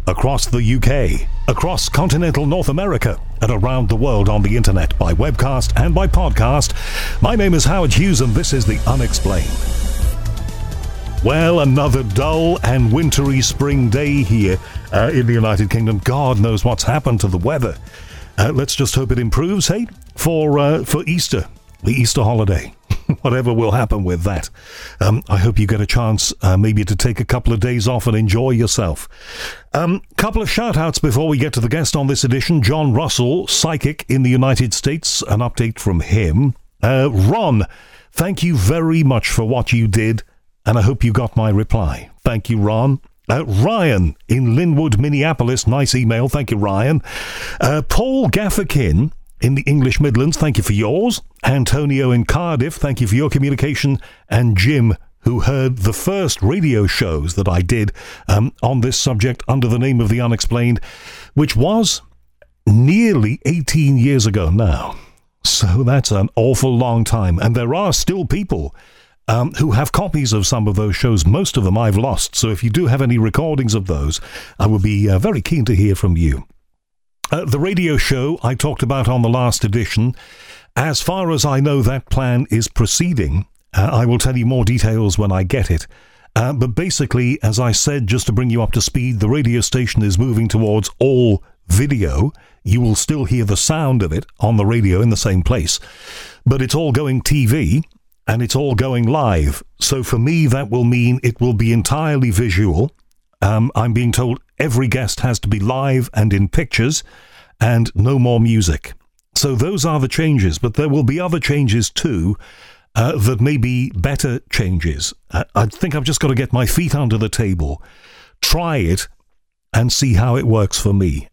across the UK, across continental North America, and around the world on the internet by webcast and by podcast. My name is Howard Hughes and this is The Unexplained. Well, another dull and wintry spring day here in the United Kingdom. God knows what's happened to the weather. Let's just hope it improves, hey, for Easter, the Easter holiday. Whatever will happen with that. I hope you get a chance maybe to take a couple of days off and enjoy yourself. Couple of shout-outs before we get to the guest on this edition. John Russell, psychic in the United States. An update from him. Ron, thank you very much for what you did, and I hope you got my reply. Thank you, Ron. Ryan in Linwood, Minneapolis. Nice email. Thank you, Ryan. Paul Gafferkin in the English Midlands, thank you for yours. Antonio in Cardiff, thank you for your communication. And Jim, who heard the first radio shows that I did on this subject under the name of The Unexplained, which was nearly 18 years ago now. So that's an awful long time. And there are still people who have copies of some of those shows. Most of them I've lost. So if you do have any recordings of those, I would be very keen to hear from you. The radio show I talked about on the last edition, as far as I know, that plan is proceeding. I will tell you more details when I get it. But basically, as I said, just to bring you up to speed, the radio station is moving towards all video. You will still hear the sound of it on the radio in the same place. But it's all going TV and it's all going live. So for me, that will mean it will be entirely visual. I'm being told every guest has to be live and in pictures and no more music. So those are the changes, but there will be other changes too that may be better changes. I think I've just got to get my feet under the table, try it and see how it works for me.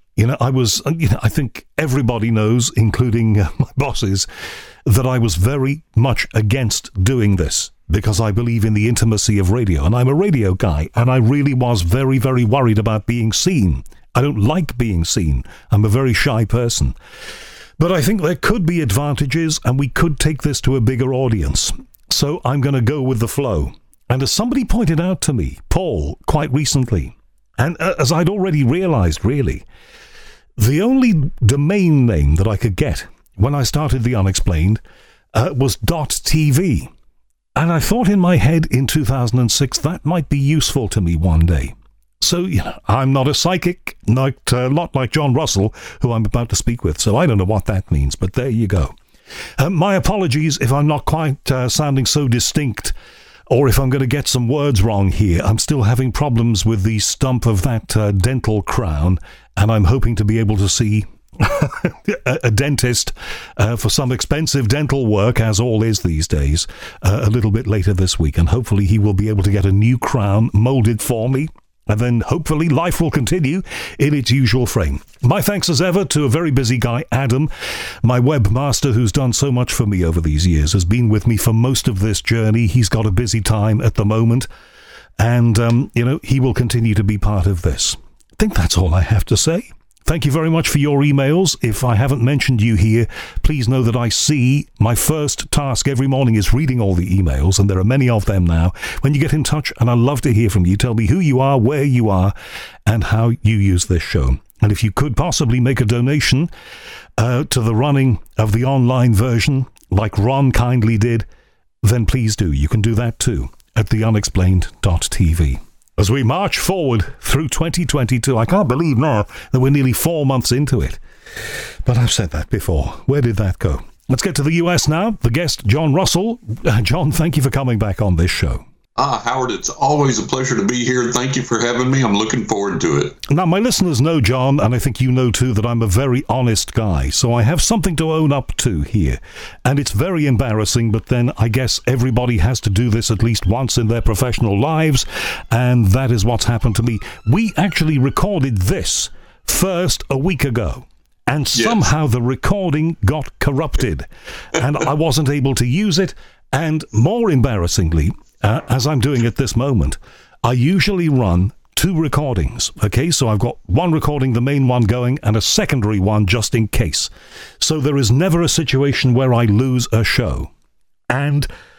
I think everybody knows, including my bosses, that I was very much against doing this because I believe in the intimacy of radio, and I'm a radio guy, and I really was very, very worried about being seen. I don't like being seen. I'm a very shy person. But I think there could be advantages, and we could take this to a bigger audience. So I'm going to go with the flow. And as somebody pointed out to me, Paul, quite recently, and as I'd already realized, really, the only domain name that I could get when I started The Unexplained was .tv. And I thought in my head in 2006 that might be useful to me one day. So, I'm not a psychic, not like John Russell, who I'm about to speak with, so I don't know what that means, but there you go. My apologies if I'm not quite sounding so distinct, or if I'm going to get some words wrong here. I'm still having problems with the stump of that dental crown, and I'm hoping to be able to see a dentist for some expensive dental work, as all is these days, a little bit later this week, and hopefully he will be able to get a new crown molded for me, and then hopefully life will continue in its usual frame. My thanks as ever to a very busy guy, Adam, my webmaster, who's done so much for me over these years, has been with me for most of this journey. He's got a busy time at the moment, and he will continue to be part of this. I think that's all I have to say. Thank you very much for your emails. If I haven't mentioned you here, please know that I see my first task every morning is reading all the emails, and there are many of them now. When you get in touch, and I love to hear from you, tell me who you are, where you are, and how you use this show. And if you could possibly make a donation to the running of the online version, like Ron kindly did, then please do. You can do that too at theunexplained.tv. As we march forward through 2022, I can't believe now that we're nearly 4 months into it. But I've said that before. Where did that go? Let's get to the US now. The guest, John Russell. John, thank you for coming back on this show. Howard, it's always a pleasure to be here. Thank you for having me. I'm looking forward to it. Now, my listeners know, John, and I think you know too, that I'm a very honest guy. So I have something to own up to here. And it's very embarrassing, but then I guess everybody has to do this at least once in their professional lives. And that is what's happened to me. We actually recorded this first a week ago. And somehow the recording got corrupted. And I wasn't able to use it. And more embarrassingly, as I'm doing at this moment, I usually run 2 recordings. Okay, so I've got one recording, the main one going, and a secondary one just in case. So there is never a situation where I lose a show. And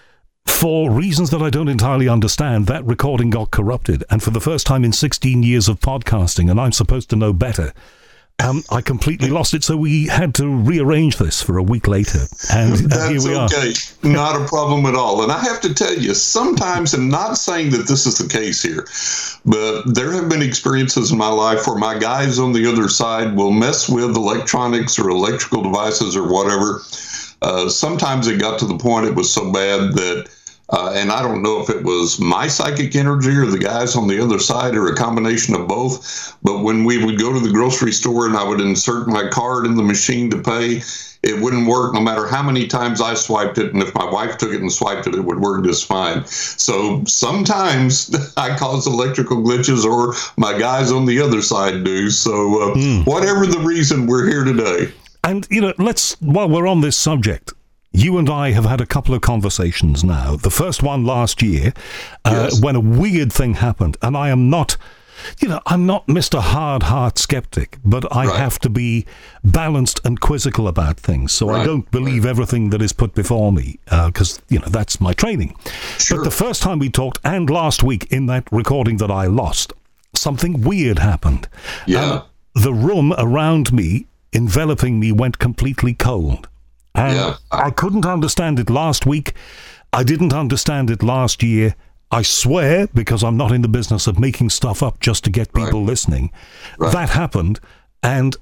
for reasons that I don't entirely understand, that recording got corrupted. And for the first time in 16 years of podcasting, and I'm supposed to know better, I completely lost it. So we had to rearrange this for a week later. And here we are. That's okay. Not a problem at all. And I have to tell you, sometimes, and not saying that this is the case here, but there have been experiences in my life where my guys on the other side will mess with electronics or electrical devices or whatever. Sometimes it got to the point it was so bad that and I don't know if it was my psychic energy or the guys on the other side or a combination of both. But when we would go to the grocery store and I would insert my card in the machine to pay, it wouldn't work no matter how many times I swiped it. And if my wife took it and swiped it, it would work just fine. So sometimes I cause electrical glitches or my guys on the other side do. So whatever the reason, we're here today. And, while we're on this subject, you and I have had a couple of conversations now. The first one last year, Yes. when a weird thing happened. And I am not, I'm not Mr. Hard Heart skeptic, but I Right. have to be balanced and quizzical about things. So I Right. don't believe everything that is put before me, because, that's my training. Sure. But the first time we talked, and last week in that recording that I lost, something weird happened. Yeah. The room around me, enveloping me, went completely cold. And Yeah. I couldn't understand it last week. I didn't understand it last year. I swear, because I'm not in the business of making stuff up just to get people Right. listening. Right. That happened, and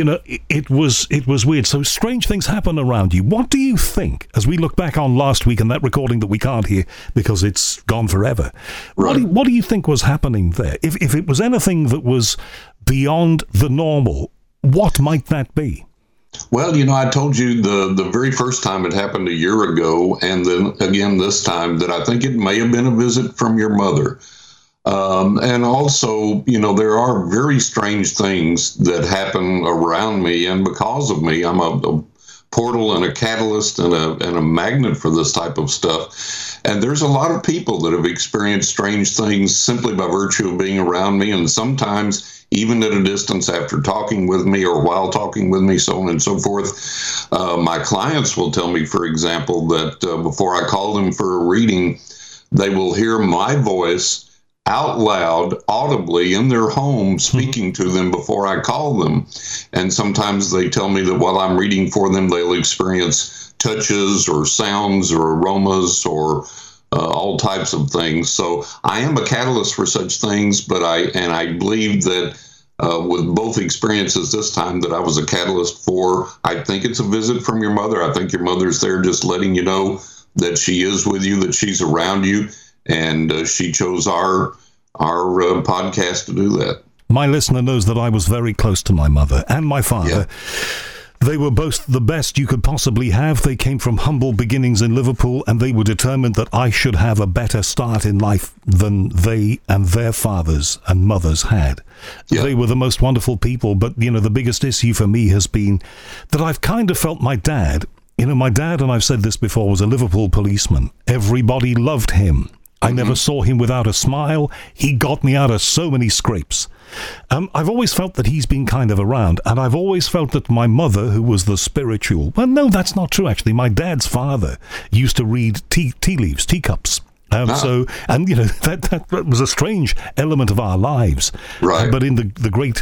it was weird. So strange things happen around you. What do you think, as we look back on last week and that recording that we can't hear because it's gone forever? Right. What do you think was happening there? If it was anything that was beyond the normal, what might that be? Well, I told you the very first time it happened a year ago, and then again this time, that I think it may have been a visit from your mother. And also, there are very strange things that happen around me and because of me. I'm a portal and a catalyst and a magnet for this type of stuff. And there's a lot of people that have experienced strange things simply by virtue of being around me, and sometimes even at a distance after talking with me or while talking with me, so on and so forth. My clients will tell me, for example, that before I call them for a reading, they will hear my voice out loud, audibly in their home, speaking to them before I call them. And sometimes they tell me that while I'm reading for them, they'll experience touches or sounds or aromas or all types of things. So I am a catalyst for such things, but I believe that with both experiences this time that I was a catalyst for, I think it's a visit from your mother. I think your mother's there just letting you know that she is with you, that she's around you, and she chose our podcast to do that. My listener knows that I was very close to my mother and my father. Yeah. They were both the best you could possibly have. They came from humble beginnings in Liverpool, and they were determined that I should have a better start in life than they and their fathers and mothers had. Yeah. They were the most wonderful people, but, the biggest issue for me has been that I've kind of felt my dad, my dad, and I've said this before, was a Liverpool policeman. Everybody loved him. I never saw him without a smile. He got me out of so many scrapes. I've always felt that he's been kind of around, and I've always felt that my mother, who was the spiritual... Well, no, that's not true, actually. My dad's father used to read tea leaves, teacups. So, and, that was a strange element of our lives. Right. But in the great,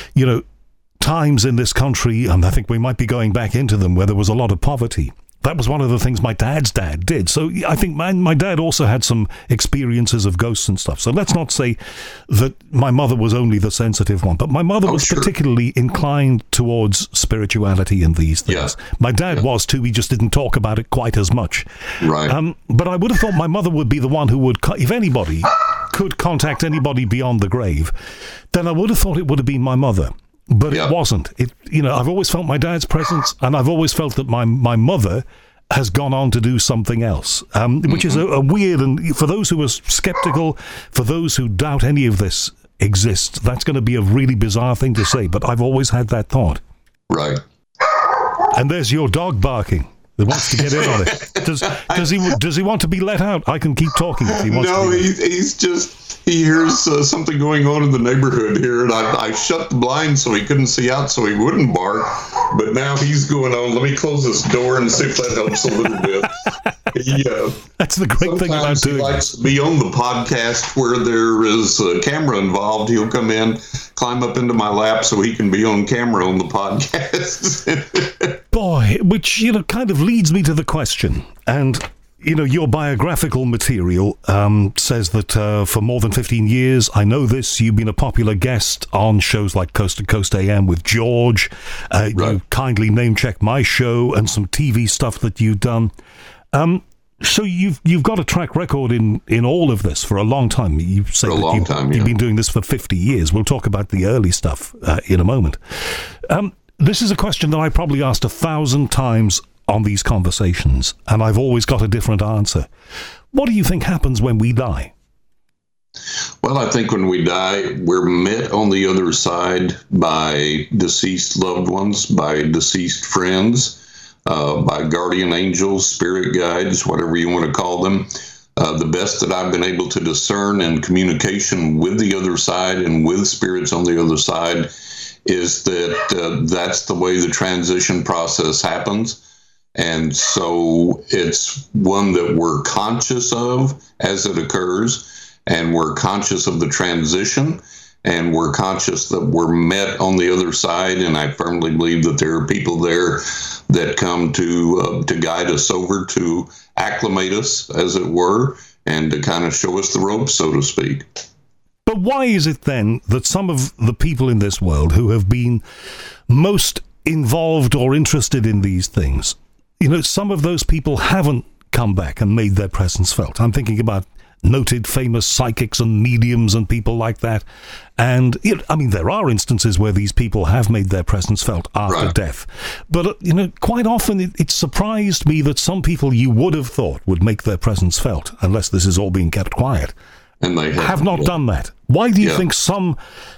times in this country, and I think we might be going back into them, where there was a lot of poverty, that was one of the things my dad's dad did. So I think my dad also had some experiences of ghosts and stuff. So let's not say that my mother was only the sensitive one, but my mother was sure. particularly inclined towards spirituality and these things. Yeah. My dad was too. He just didn't talk about it quite as much. Right. But I would have thought my mother would be the one who would, if anybody could contact anybody beyond the grave, then I would have thought it would have been my mother. But Yeah. it wasn't. I've always felt my dad's presence, and I've always felt that my mother has gone on to do something else, which is a weird, and for those who are skeptical, for those who doubt any of this exists, that's going to be a really bizarre thing to say, but I've always had that thought. Right. And there's your dog barking. That wants to get in on it. Does he want to be let out? I can keep talking if he wants to. No, he hears something going on in the neighborhood here, and I shut the blinds so he couldn't see out, so he wouldn't bark. But now he's going on. Let me close this door and see if that helps a little bit. That's the great thing about doing he likes to be on the podcast where there is a camera involved. He'll come in, climb up into my lap so he can be on camera on the podcast. Boy, which, kind of leads me to the question. And, your biographical material says that for more than 15 years, I know this, you've been a popular guest on shows like Coast to Coast AM with George. Right. You kindly name-checked my show and some TV stuff that you've done. So you've got a track record in all of this for a long time. You say that you've been doing this for 50 years. We'll talk about the early stuff in a moment. This is a question that I probably asked 1,000 times on these conversations, and I've always got a different answer. What do you think happens when we die? Well, I think when we die, we're met on the other side by deceased loved ones, by deceased friends, by guardian angels, spirit guides, whatever you want to call them. The best that I've been able to discern in communication with the other side and with spirits on the other side is that that's the way the transition process happens. And so it's one that we're conscious of as it occurs, and we're conscious of the transition, and we're conscious that we're met on the other side. And I firmly believe that there are people there that come to guide us over, to acclimate us, as it were, and to kind of show us the ropes, so to speak. But why is it then that some of the people in this world who have been most involved or interested in these things, some of those people haven't come back and made their presence felt? I'm thinking about noted famous psychics and mediums and people like that. And, there are instances where these people have made their presence felt after death. But, quite often it surprised me that some people you would have thought would make their presence felt, unless this is all being kept quiet, and they have not done that. Why do you think some,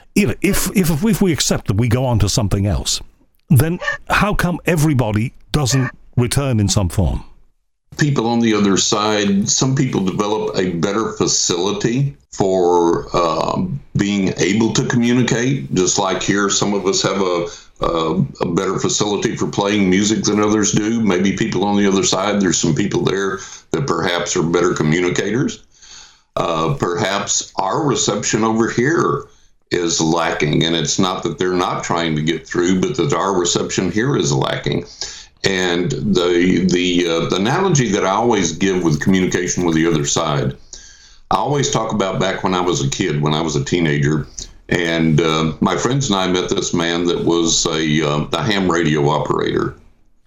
if we accept that we go on to something else, then how come everybody doesn't return in some form? People on the other side, some people develop a better facility for being able to communicate. Just like here, some of us have a better facility for playing music than others do. Maybe people on the other side, there's some people there that perhaps are better communicators. Perhaps our reception over here is lacking, and it's not that they're not trying to get through, but that our reception here is lacking. And the analogy that I always give with communication with the other side, I always talk about back when I was a kid, when I was a teenager, and my friends and I met this man that was a ham radio operator.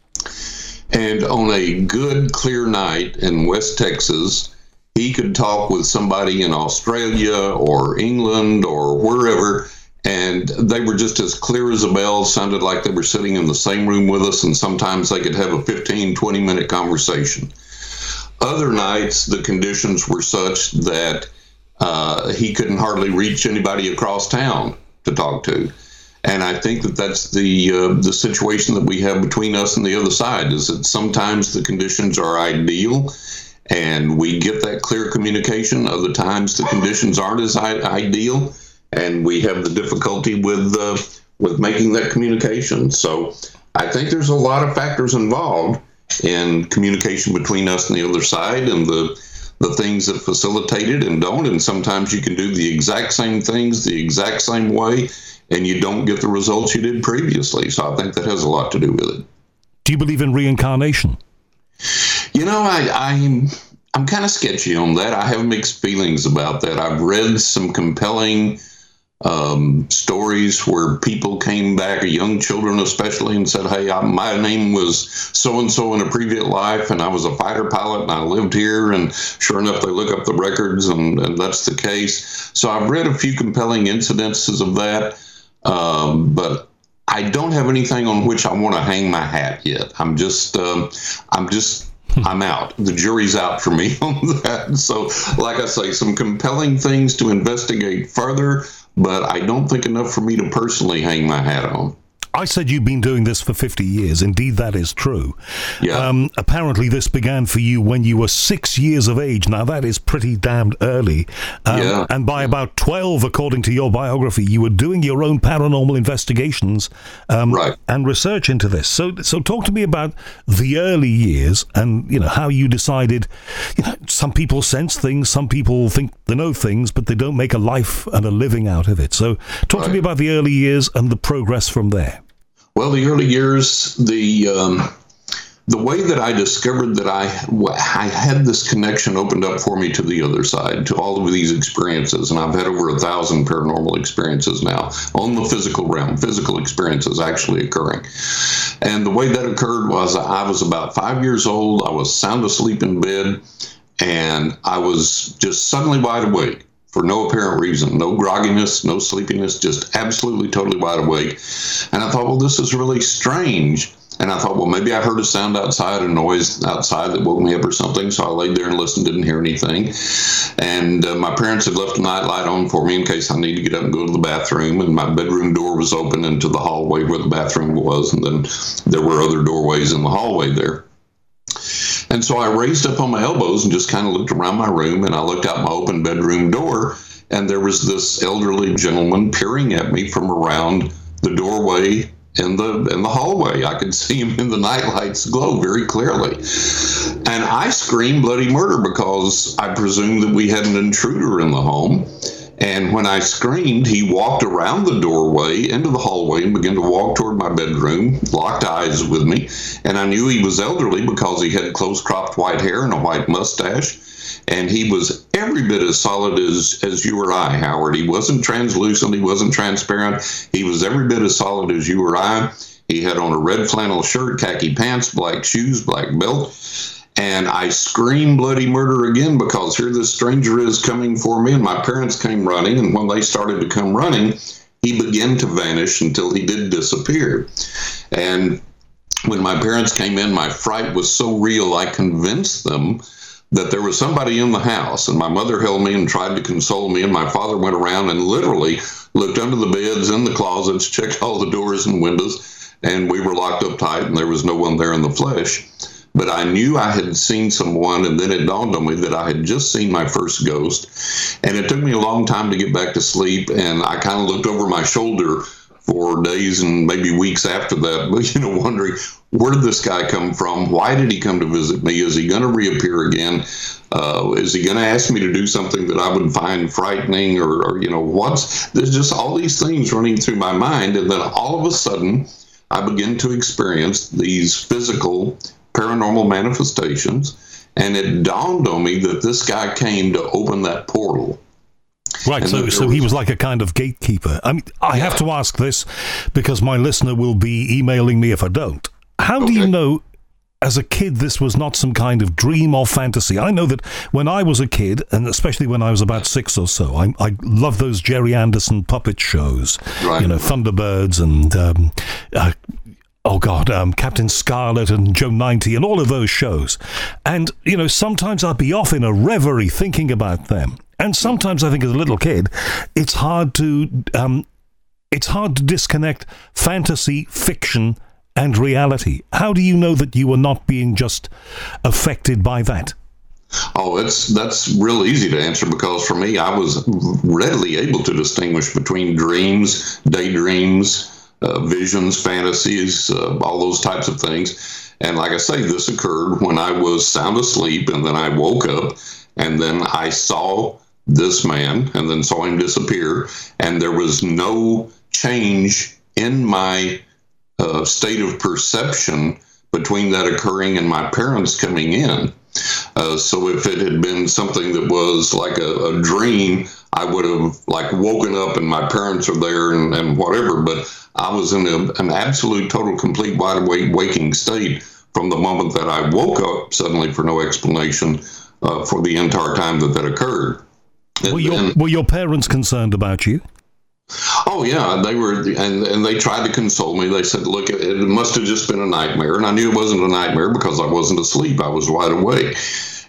And on a good, clear night in West Texas, he could talk with somebody in Australia or England or wherever, and they were just as clear as a bell, sounded like they were sitting in the same room with us, and sometimes they could have a 15, 20-minute conversation. Other nights, the conditions were such that he couldn't hardly reach anybody across town to talk to. And I think that that's the situation that we have between us and the other side, is that sometimes the conditions are ideal, and we get that clear communication. Other times the conditions aren't as ideal, and we have the difficulty with making that communication. So I think there's a lot of factors involved in communication between us and the other side, and the things that facilitate it and don't. And sometimes you can do the exact same things the exact same way, and you don't get the results you did previously. So I think that has a lot to do with it. Do you believe in reincarnation? I'm kind of sketchy on that. I have mixed feelings about that. I've read some compelling stories where people came back, young children especially, and said, hey, my name was so-and-so in a previous life, and I was a fighter pilot, and I lived here, and sure enough, they look up the records, and that's the case. So I've read a few compelling incidences of that, but I don't have anything on which I want to hang my hat yet. I'm out. The jury's out for me on that. So, like I say, some compelling things to investigate further, but I don't think enough for me to personally hang my hat on. I said you've been doing this for 50 years. Indeed, that is true. Yeah. Apparently, this began for you when you were 6 years of age. Now, that is pretty damned early. And by about 12, according to your biography, you were doing your own paranormal investigations and research into this. So talk to me about the early years and, how you decided, some people sense things, some people think they know things, but they don't make a life and a living out of it. So talk to me about the early years and the progress from there. Well, the early years, the way that I discovered that I had this connection opened up for me to the other side, to all of these experiences, and I've had over 1,000 paranormal experiences now on the physical realm, physical experiences actually occurring. And the way that occurred was I was about 5 years old. I was sound asleep in bed, and I was just suddenly wide awake. For no apparent reason, no grogginess, no sleepiness, just absolutely, totally wide awake. And I thought, well, this is really strange. And I thought, well, maybe I heard a sound outside, a noise outside that woke me up or something. So I laid there and listened, didn't hear anything. And my parents had left a nightlight on for me in case I needed to get up and go to the bathroom. And my bedroom door was open into the hallway where the bathroom was. And then there were other doorways in the hallway there. And so I raised up on my elbows and just kind of looked around my room, and I looked out my open bedroom door, and there was this elderly gentleman peering at me from around the doorway in the hallway. I could see him in the nightlight's glow very clearly. And I screamed bloody murder because I presumed that we had an intruder in the home. And when I screamed, he walked around the doorway into the hallway and began to walk toward my bedroom, locked eyes with me. And I knew he was elderly because he had close-cropped white hair and a white mustache. And he was every bit as solid as you or I, Howard. He wasn't translucent. He wasn't transparent. He was every bit as solid as you or I. He had on a red flannel shirt, khaki pants, black shoes, black belt. And I screamed bloody murder again because here this stranger is coming for me. And my parents came running. And when they started to come running, he began to vanish until he did disappear. And when my parents came in, my fright was so real, I convinced them that there was somebody in the house. And my mother held me and tried to console me. And my father went around and literally looked under the beds, in the closets, checked all the doors and windows. And we were locked up tight and there was no one there in the flesh. But I knew I had seen someone, and then it dawned on me that I had just seen my first ghost. And it took me a long time to get back to sleep, and I kind of looked over my shoulder for days and maybe weeks after that, wondering, where did this guy come from? Why did he come to visit me? Is he going to reappear again? Is he going to ask me to do something that I would find frightening? Or there's just all these things running through my mind. And then all of a sudden, I begin to experience these physical paranormal manifestations, and it dawned on me that this guy came to open that portal. Right, so he was like a kind of gatekeeper. I mean, I have to ask this because my listener will be emailing me if I don't. How do you know, as a kid, this was not some kind of dream or fantasy? I know that when I was a kid, and especially when I was about 6 or so, I loved those Jerry Anderson puppet shows, Thunderbirds and Captain Scarlet and Joe 90 and all of those shows. And, sometimes I'd be off in a reverie thinking about them. And sometimes I think as a little kid, it's hard to disconnect fantasy, fiction, and reality. How do you know that you are not being just affected by that? Oh, that's real easy to answer because for me, I was readily able to distinguish between dreams, daydreams, visions, fantasies, all those types of things. And like I say, this occurred when I was sound asleep, and then I woke up, and then I saw this man, and then saw him disappear, and there was no change in my state of perception between that occurring and my parents coming in. So if it had been something that was like a dream, I would have woken up and my parents are there and whatever, but I was in an absolute, total, complete, wide awake waking state from the moment that I woke up suddenly for no explanation for the entire time that occurred. Were your parents concerned about you? Oh, yeah, they were, and they tried to console me. They said, look, it must have just been a nightmare. And I knew it wasn't a nightmare because I wasn't asleep. I was wide awake.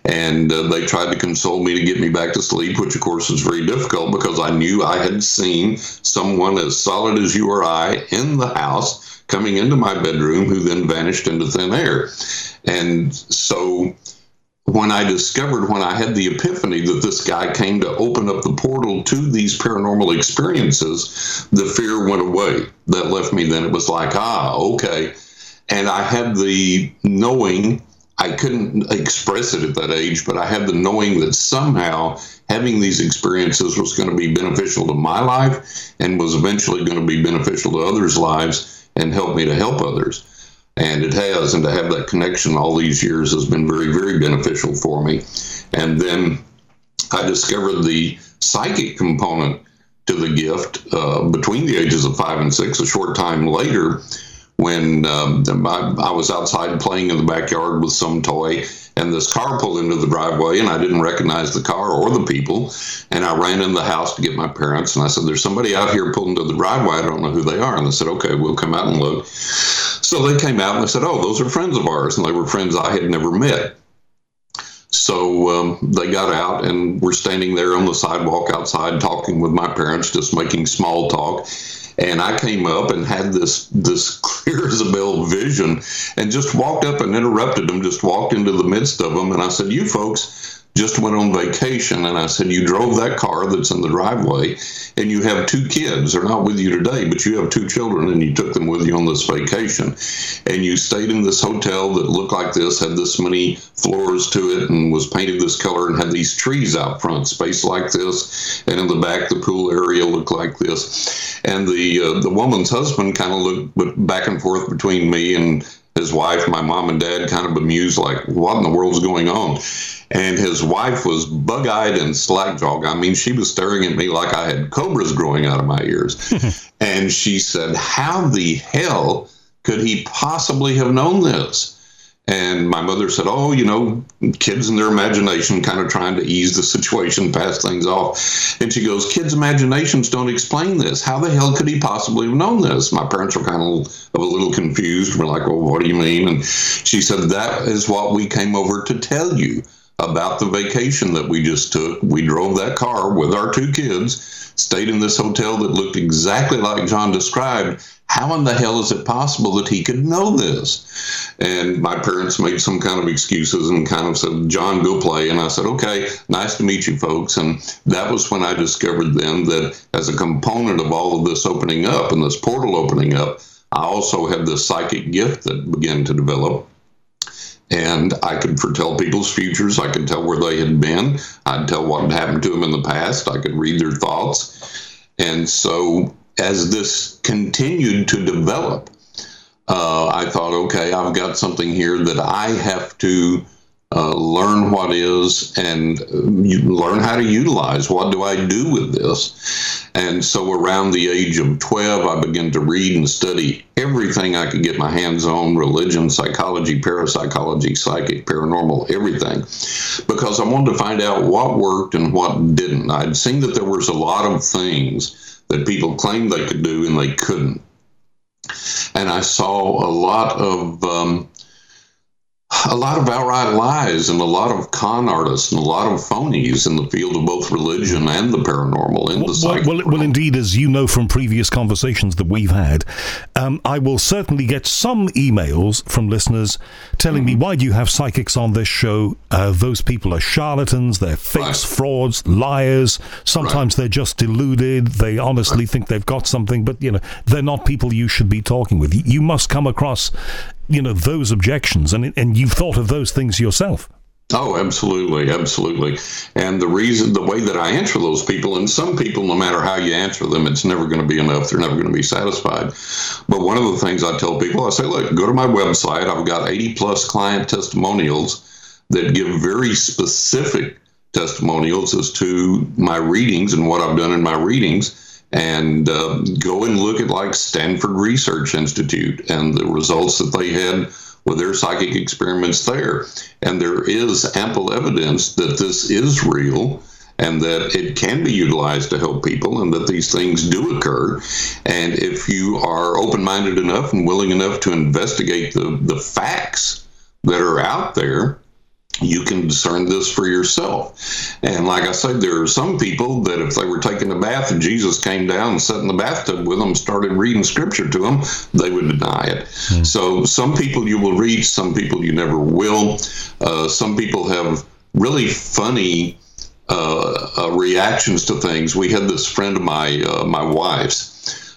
And they tried to console me to get me back to sleep, which of course was very difficult because I knew I had seen someone as solid as you or I in the house coming into my bedroom who then vanished into thin air. And so when I had the epiphany that this guy came to open up the portal to these paranormal experiences, the fear went away. That left me then. It was like, okay. And I had the knowing, I couldn't express it at that age, but I had the knowing that somehow having these experiences was going to be beneficial to my life and was eventually going to be beneficial to others' lives and help me to help others. And it has, and to have that connection all these years has been very, very beneficial for me. And then I discovered the psychic component to the gift between the ages of 5 and 6, a short time later, when I was outside playing in the backyard with some toy, and this car pulled into the driveway, and I didn't recognize the car or the people, and I ran in the house to get my parents, and I said, there's somebody out here pulled into the driveway, I don't know who they are. And they said, okay, we'll come out and look. So they came out, and they said, oh, those are friends of ours, and they were friends I had never met. So they got out, and we're standing there on the sidewalk outside talking with my parents, just making small talk. And I came up and had this clear as a bell vision and just walked up and interrupted them, just walked into the midst of them. And I said, you folks just went on vacation. And I said, you drove that car that's in the driveway and you have 2 kids. They're not with you today, but you have 2 children and you took them with you on this vacation. And you stayed in this hotel that looked like this, had this many floors to it and was painted this color and had these trees out front, spaced like this. And in the back, the pool area looked like this. And the woman's husband kind of looked back and forth between me and his wife, my mom and dad, kind of bemused, like, what in the world's going on? And his wife was bug-eyed and slack-jawed. I mean, she was staring at me like I had cobras growing out of my ears. And she said, how the hell could he possibly have known this? And my mother said, oh, kids in their imagination, kind of trying to ease the situation, pass things off. And she goes, kids' imaginations don't explain this. How the hell could he possibly have known this? My parents were kind of a little confused. We're like, well, what do you mean? And she said, that is what we came over to tell you about the vacation that we just took. We drove that car with our 2 kids, stayed in this hotel that looked exactly like John described. How in the hell is it possible that he could know this? And my parents made some kind of excuses and kind of said, John, go play. And I said, okay, nice to meet you folks. And that was when I discovered then that as a component of all of this opening up and this portal opening up, I also had this psychic gift that began to develop. And I could foretell people's futures. I could tell where they had been. I'd tell what had happened to them in the past. I could read their thoughts. And so as this continued to develop, I thought, okay, I've got something here that I have to learn what is and learn how to utilize. What do I do with this? And so around the age of 12, I began to read and study everything I could get my hands on: religion, psychology, parapsychology, psychic, paranormal, everything, because I wanted to find out what worked and what didn't. I'd seen that there was a lot of things that people claimed they could do and they couldn't. And I saw a lot of outright lies and a lot of con artists and a lot of phonies in the field of both religion and the paranormal in the psychic world. Well, indeed, as you know from previous conversations that we've had, I will certainly get some emails from listeners telling me, why do you have psychics on this show? Those people are charlatans, they're fakes, frauds, liars. Sometimes they're just deluded. They honestly think they've got something, but, they're not people you should be talking with. You must come across those objections, and you've thought of those things yourself. Oh, absolutely, absolutely. And the way that I answer those people, and some people, no matter how you answer them, it's never going to be enough. They're never going to be satisfied. But one of the things I tell people, I say, look, go to my website. I've got 80 plus client testimonials that give very specific testimonials as to my readings and what I've done in my readings. And go and look at like Stanford Research Institute and the results that they had with their psychic experiments there. And there is ample evidence that this is real and that it can be utilized to help people and that these things do occur. And if you are open-minded enough and willing enough to investigate the facts that are out there, you can discern this for yourself. And like I said, there are some people that if they were taking a bath and Jesus came down and sat in the bathtub with them, started reading scripture to them, they would deny it. So some people you will reach, some people you never will. Some people have really funny reactions to things. We had this friend of my wife's.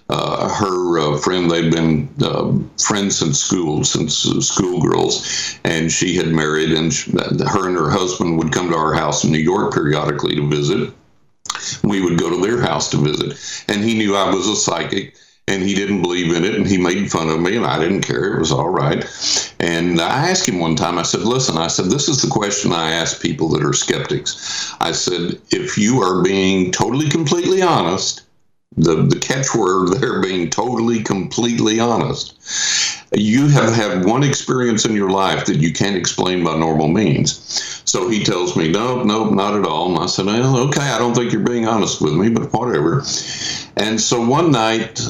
Her friend, they'd been friends since schoolgirls, and she had married, and her and her husband would come to our house in New York periodically to visit. We would go to their house to visit, and he knew I was a psychic, and he didn't believe in it, and he made fun of me, and I didn't care. It was all right. And I asked him one time, I said, listen, I said, this is the question I ask people that are skeptics. I said, if you are being totally, completely honest, the catchword there being totally, completely honest, you have had one experience in your life that you can't explain by normal means. So he tells me, nope, not at all. And I said, well, okay, I don't think you're being honest with me, but whatever. And so one night,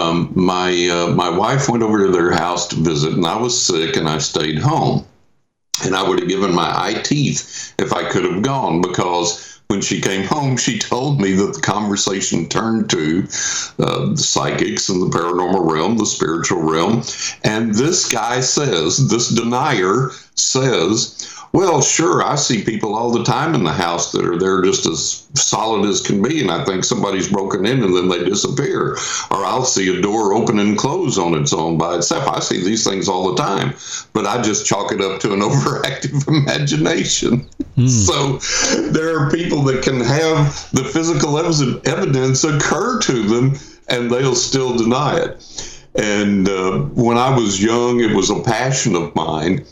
my wife went over to their house to visit, and I was sick, and I stayed home. And I would have given my eye teeth if I could have gone, because when she came home, she told me that the conversation turned to the psychics and the paranormal realm, the spiritual realm. And this guy says, this denier says, well, sure, I see people all the time in the house that are there just as solid as can be, and I think somebody's broken in and then they disappear. Or I'll see a door open and close on its own by itself. I see these things all the time, but I just chalk it up to an overactive imagination. So there are people that can have the physical evidence occur to them, and they'll still deny it. And when I was young, it was a passion of mine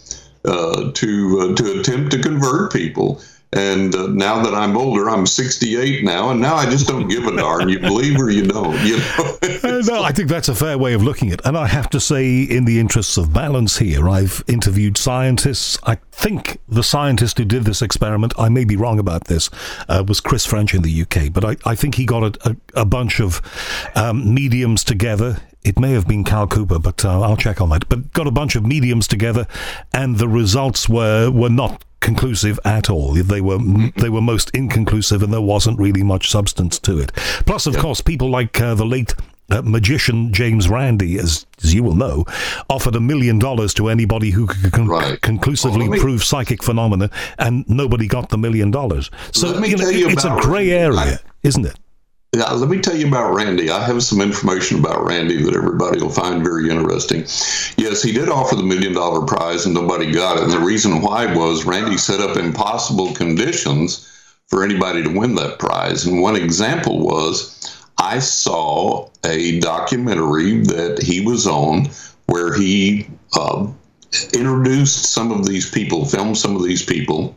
to attempt to convert people. And now that I'm older, I'm 68 now, and now I just don't give a darn. You believe or you don't. You know? No, I think that's a fair way of looking at it. And I have to say, in the interests of balance here, I've interviewed scientists. I think the scientist who did this experiment, I may be wrong about this, was Chris French in the UK. But I think he got a bunch of mediums together. It may have been Cal Cooper, but I'll check on that. But got a bunch of mediums together, and the results were not conclusive at all. They were most inconclusive, and there wasn't really much substance to it. Plus, of course, people like the late magician James Randi, as you will know, offered $1 million to anybody who could conclusively prove psychic phenomena, and nobody got the $1 million. So it's a grey area, isn't it? Yeah, let me tell you about Randy. I have some information about Randy that everybody will find very interesting. Yes, he did offer the $1 million prize and nobody got it. And the reason why was Randy set up impossible conditions for anybody to win that prize. And one example was I saw a documentary that he was on where he introduced some of these people, filmed some of these people,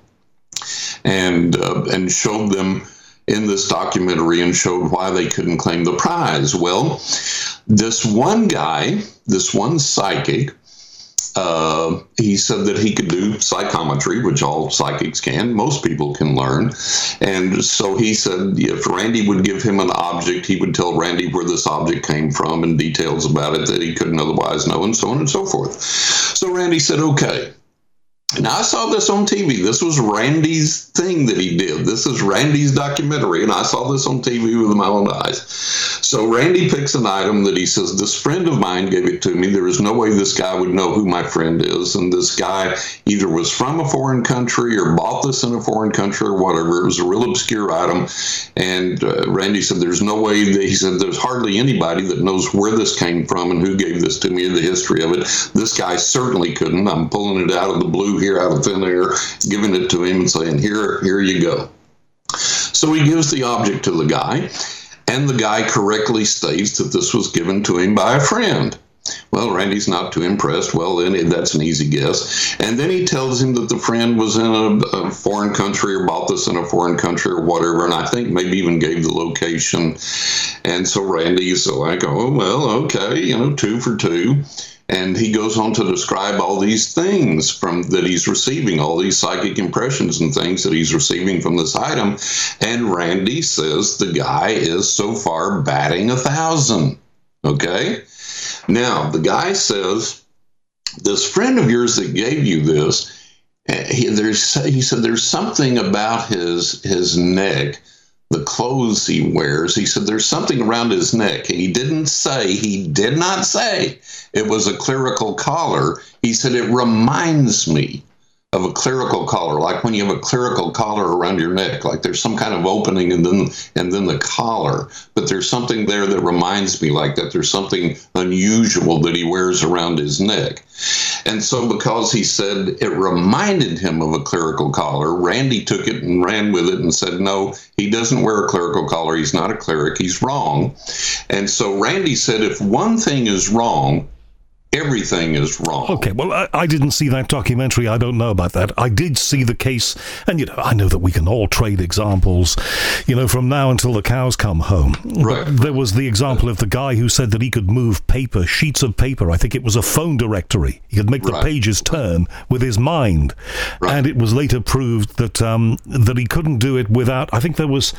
and showed them in this documentary and showed why they couldn't claim the prize. Well, this one guy, this one psychic, he said that he could do psychometry, which all psychics can, most people can learn. And so he said if Randy would give him an object, he would tell Randy where this object came from and details about it that he couldn't otherwise know, and so on and so forth. So Randy said, okay. Now, I saw this on TV. This was Randy's thing that he did. This is Randy's documentary, and I saw this on TV with my own eyes. So Randy picks an item that he says, this friend of mine gave it to me. There is no way this guy would know who my friend is. And this guy either was from a foreign country or bought this in a foreign country or whatever. It was a real obscure item. And Randy said, there's no way. He said, there's hardly anybody that knows where this came from and who gave this to me and the history of it. This guy certainly couldn't. I'm pulling it out of the blue here, out of thin air, giving it to him and saying, here you go. So he gives the object to the guy, and the guy correctly states that this was given to him by a friend. Well, Randy's not too impressed. Well, then that's an easy guess. And then he tells him that the friend was in a foreign country or bought this in a foreign country or whatever, and I think maybe even gave the location. And so Randy's like, oh, well, okay, 2 for 2. And he goes on to describe all these things that he's receiving, all these psychic impressions and things that he's receiving from this item. And Randy says the guy is so far batting 1,000. Okay? Now, the guy says, this friend of yours that gave you this, He said there's something about his neck, the clothes he wears. He said there's something around his neck. He did not say it was a clerical collar. He said it reminds me of a clerical collar, like when you have a clerical collar around your neck, like there's some kind of opening and then the collar. But there's something there that reminds me like that. There's something unusual that he wears around his neck. And so because he said it reminded him of a clerical collar, Randy took it and ran with it and said, no, he doesn't wear a clerical collar. He's not a cleric. He's wrong. And so Randy said, if one thing is wrong, everything is wrong. Okay, well, I didn't see that documentary. I don't know about that. I did see the case, and, I know that we can all trade examples, from now until the cows come home. Right. But there was the example of the guy who said that he could move sheets of paper. I think it was a phone directory. He could make the pages turn with his mind. Right. And it was later proved that that he couldn't do it without, I think there was...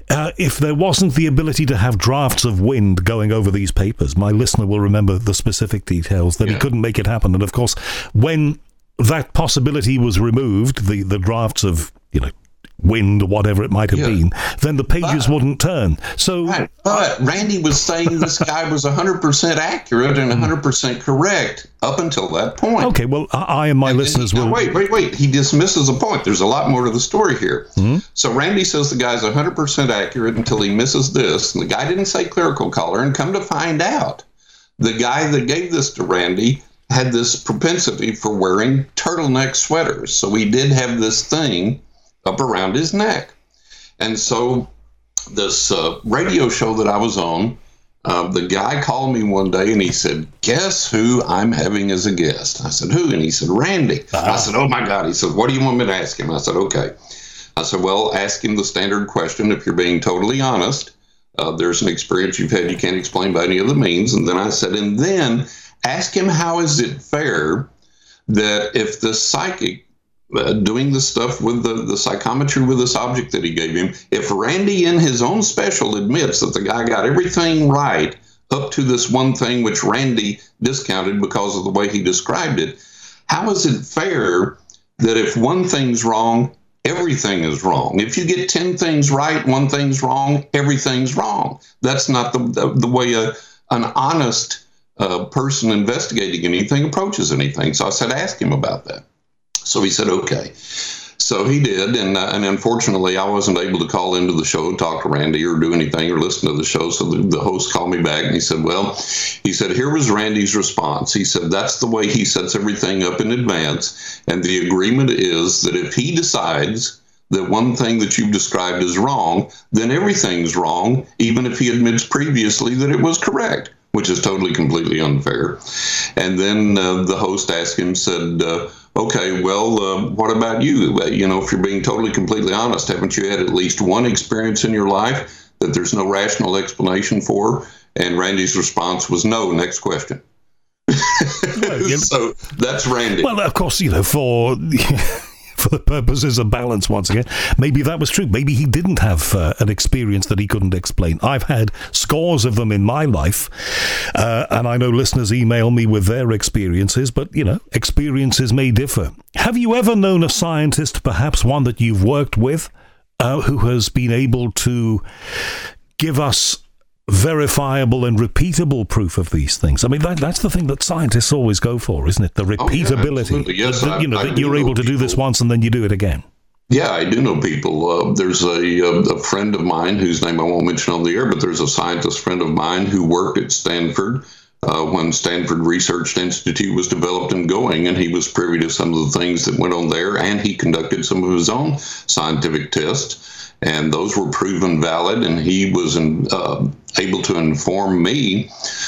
if there wasn't the ability to have drafts of wind going over these papers, my listener will remember the specific details, that he couldn't make it happen. And of course, when that possibility was removed, the drafts of, wind or whatever it might have been, then the pages wouldn't turn. So, But Randy was saying this guy was 100% accurate and 100% correct up until that point. Okay, well, I and my listeners will... Wait. He dismisses a point. There's a lot more to the story here. Mm-hmm. So Randy says the guy's 100% accurate until he misses this. And the guy didn't say clerical collar. And come to find out, the guy that gave this to Randy had this propensity for wearing turtleneck sweaters. So he did have this thing up around his neck. And so this radio show that I was on, the guy called me one day and he said, guess who I'm having as a guest? I said, who? And he said, Randy. I said, oh my God. He said, what do you want me to ask him? I said, okay. I said, well, ask him the standard question. If you're being totally honest, there's an experience you've had you can't explain by any other means. And then I said, and then ask him, how is it fair that if the psychic doing the stuff with the psychometry with this object that he gave him, if Randy in his own special admits that the guy got everything right up to this one thing which Randy discounted because of the way he described it, how is it fair that if one thing's wrong, everything is wrong? If you get 10 things right, one thing's wrong, everything's wrong. That's not the way an honest person investigating anything approaches anything. So I said, ask him about that. So he said, okay. So he did, and unfortunately, I wasn't able to call into the show, talk to Randy, or do anything, or listen to the show. So the host called me back, and he said, here was Randy's response. He said, that's the way he sets everything up in advance, and the agreement is that if he decides that one thing that you've described is wrong, then everything's wrong, even if he admits previously that it was correct, which is totally, completely unfair. And then the host asked him, said, okay, well, what about you? If you're being totally, completely honest, haven't you had at least one experience in your life that there's no rational explanation for? And Randy's response was no. Next question. So that's Randy. Well, of course, for the purposes of balance, once again, maybe that was true. Maybe he didn't have an experience that he couldn't explain. I've had scores of them in my life, and I know listeners email me with their experiences, but, experiences may differ. Have you ever known a scientist, perhaps one that you've worked with, who has been able to give us verifiable and repeatable proof of these things? I mean, that's the thing that scientists always go for, isn't it? The repeatability. Yes, that you're able to do this once and then you do it again. Yeah, I do know people. There's a friend of mine whose name I won't mention on the air, but there's a scientist friend of mine who worked at Stanford when Stanford Research Institute was developed and going, and he was privy to some of the things that went on there, and he conducted some of his own scientific tests. And those were proven valid, and he was able to inform me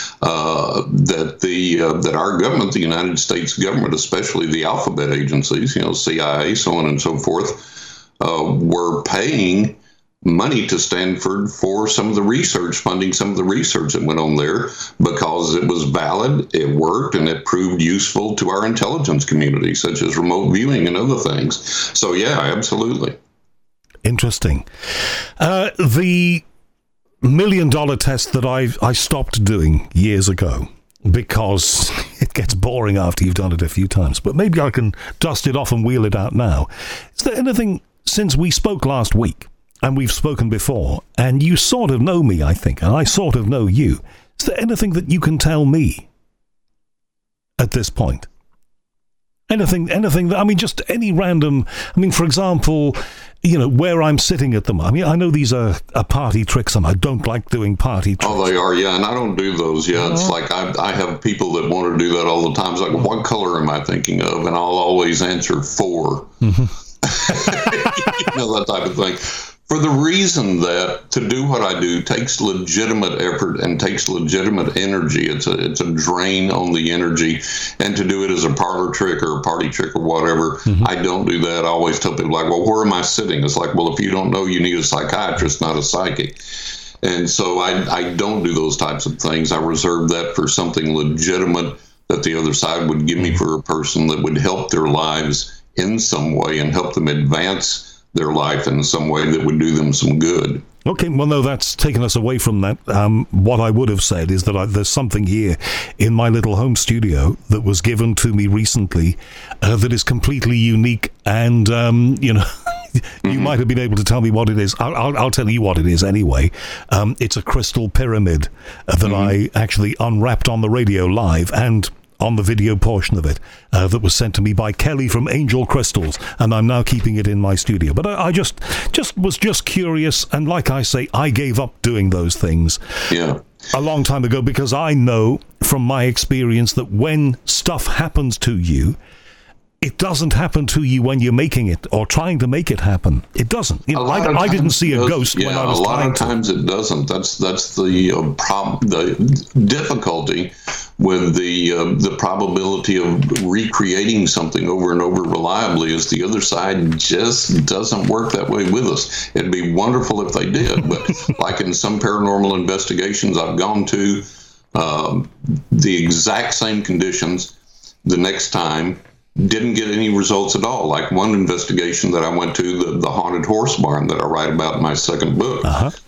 that our government, the United States government, especially the alphabet agencies, CIA, so on and so forth, were paying money to Stanford for some of the research, funding some of the research that went on there because it was valid, it worked, and it proved useful to our intelligence community, such as remote viewing and other things. So, yeah, absolutely. Interesting. The $1 million test that I stopped doing years ago because it gets boring after you've done it a few times. But maybe I can dust it off and wheel it out now. Is there anything, since we spoke last week, and we've spoken before, and you sort of know me, I think, and I sort of know you, is there anything that you can tell me at this point? Anything that, I mean, just any random, I mean, for example, you know, where I'm sitting at the moment. I mean, I know these are party tricks, and I don't like doing party tricks. Oh, they are, yeah, and I don't do those, yeah. It's like I have people that want to do that all the time. It's like, what color am I thinking of? And I'll always answer 4. You know, that type of thing. For the reason that to do what I do takes legitimate effort and takes legitimate energy. It's a drain on the energy. And to do it as a parlor trick or a party trick or whatever, I don't do that. I always tell people, like, well, where am I sitting? It's like, well, if you don't know, you need a psychiatrist, not a psychic. And so I don't do those types of things. I reserve that for something legitimate that the other side would give me for a person that would help their lives in some way and help them advance their life in some way that would do them some good. Okay, well, no, that's taken us away from that. What I would have said is that there's something here in my little home studio that was given to me recently that is completely unique, and, you know, you might have been able to tell me what it is. I'll tell you what it is anyway. It's a crystal pyramid that I actually unwrapped on the radio live, and on the video portion of it that was sent to me by Kelly from Angel Crystals, and I'm now keeping it in my studio. But I just was curious, and like I say, I gave up doing those things a long time ago, because I know from my experience that when stuff happens to you, it doesn't happen to you when you're making it or trying to make it happen. It doesn't. You know, I didn't see a ghost when I was trying to. A lot of times it doesn't. That's the problem. The difficulty with the probability of recreating something over and over reliably is the other side just doesn't work that way with us. It'd be wonderful if they did, but like in some paranormal investigations I've gone to, the exact same conditions the next time didn't get any results at all. Like one investigation that I went to, the haunted horse barn that I write about in my second book.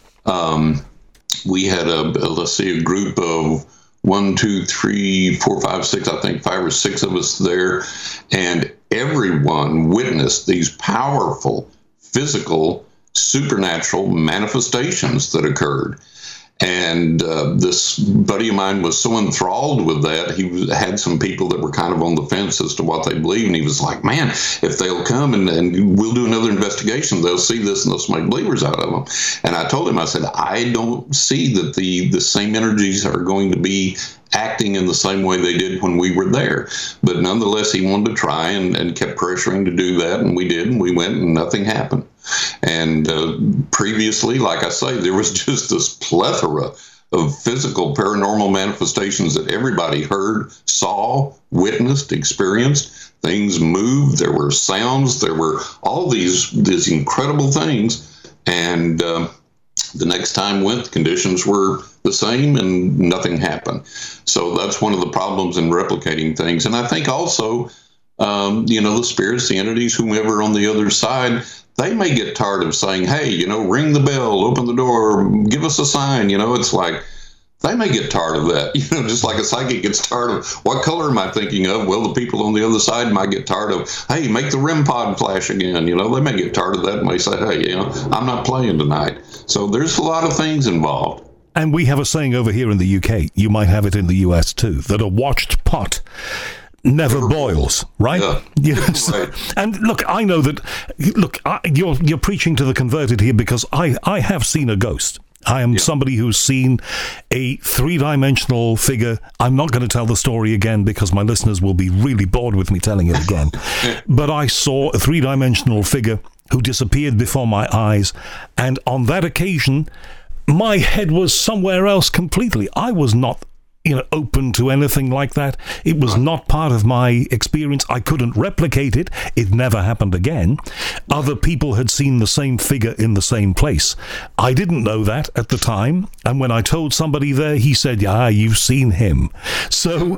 We had a group of 1, 2, 3, 4, 5, 6, I think 5 or 6 of us there, and everyone witnessed these powerful, physical, supernatural manifestations that occurred. And this buddy of mine was so enthralled with that, he had some people that were kind of on the fence as to what they believe, and he was like, man, if they'll come and we'll do another investigation, they'll see this and they'll make believers out of them. And I told him, I said, I don't see that the same energies are going to be acting in the same way they did when we were there. But nonetheless, he wanted to try and kept pressuring to do that, and we did, and we went, and nothing happened. And previously, like I say, there was just this plethora of physical paranormal manifestations that everybody heard, saw, witnessed, experienced. Things moved, there were sounds, there were all these incredible things. And the next time went, conditions were the same and nothing happened. So that's one of the problems in replicating things. And I think also, the spirits, the entities, whomever on the other side, they may get tired of saying, hey, ring the bell, open the door, give us a sign. It's like, they may get tired of that. Just like a psychic gets tired of, what color am I thinking of? Well, the people on the other side might get tired of, hey, make the REM pod flash again. They may get tired of that and may say, hey, I'm not playing tonight. So there's a lot of things involved. And we have a saying over here in the UK, you might have it in the US too, that a watched pot never boils, right? Yeah. Yes. Right. And look, I know that, you're preaching to the converted here, because I have seen a ghost. I am somebody who's seen a 3-dimensional figure. I'm not going to tell the story again because my listeners will be really bored with me telling it again. But I saw a 3-dimensional figure who disappeared before my eyes. And on that occasion, my head was somewhere else completely. I was not open to anything like that. It was not part of my experience. I couldn't replicate it. It never happened again. Other people had seen the same figure in the same place. I didn't know that at the time. And when I told somebody there, he said, yeah, you've seen him. So,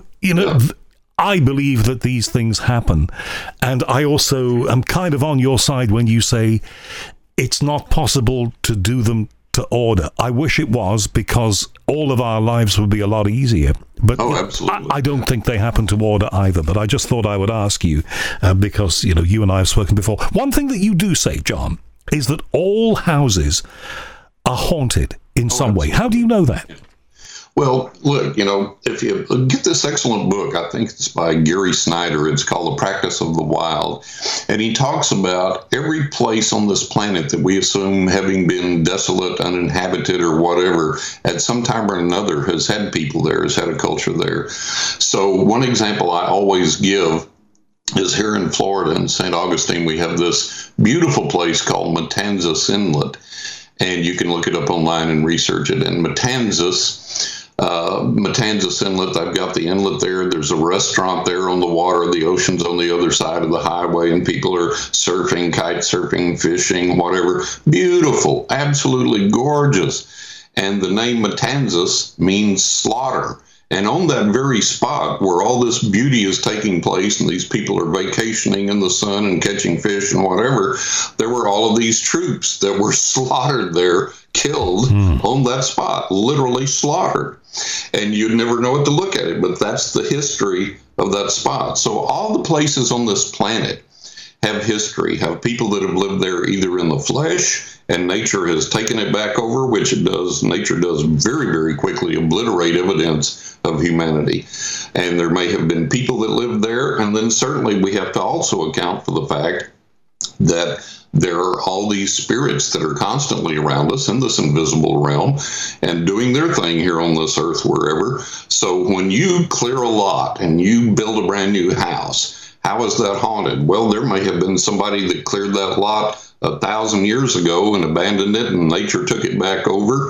I believe that these things happen. And I also am kind of on your side when you say it's not possible to do them to order. I wish it was, because all of our lives would be a lot easier. But absolutely. I don't think they happen to order either, but I just thought I would ask you, because, you and I have spoken before. One thing that you do say, John, is that all houses are haunted in some way. How do you know that? Well, look, if you get this excellent book, I think it's by Gary Snyder. It's called The Practice of the Wild. And he talks about every place on this planet that we assume having been desolate, uninhabited, or whatever, at some time or another has had people there, has had a culture there. So one example I always give is here in Florida, in St. Augustine, we have this beautiful place called Matanzas Inlet. And you can look it up online and research it. And Matanzas Inlet, they've got the inlet there. There's a restaurant there on the water. The ocean's on the other side of the highway, and people are surfing, kite surfing, fishing, whatever. Beautiful, absolutely gorgeous. And the name Matanzas means slaughter. And on that very spot where all this beauty is taking place and these people are vacationing in the sun and catching fish and whatever, there were all of these troops that were slaughtered there, killed on that spot, literally slaughtered. And you'd never know it to look at it, but that's the history of that spot. So all the places on this planet have history, have people that have lived there either in the flesh, and nature has taken it back over, which it does. Nature does very, very quickly obliterate evidence of humanity. And there may have been people that lived there. And then certainly we have to also account for the fact that there are all these spirits that are constantly around us in this invisible realm and doing their thing here on this earth, wherever. So when you clear a lot and you build a brand new house, how is that haunted? Well, there may have been somebody that cleared that lot 1,000 years ago and abandoned it, and nature took it back over.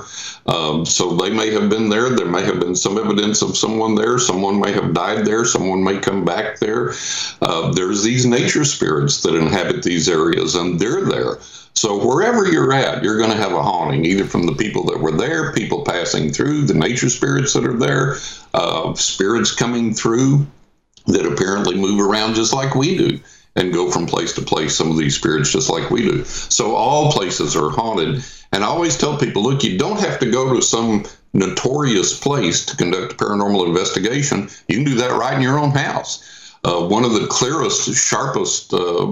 So they may have been there. There may have been some evidence of someone there. Someone may have died there. Someone may come back there. There's these nature spirits that inhabit these areas, and they're there. So wherever you're at, you're going to have a haunting, either from the people that were there, people passing through, the nature spirits that are there, spirits coming through that apparently move around just like we do and go from place to place, some of these spirits just like we do. So all places are haunted. And I always tell people, look, you don't have to go to some notorious place to conduct a paranormal investigation. You can do that right in your own house. One of the clearest, sharpest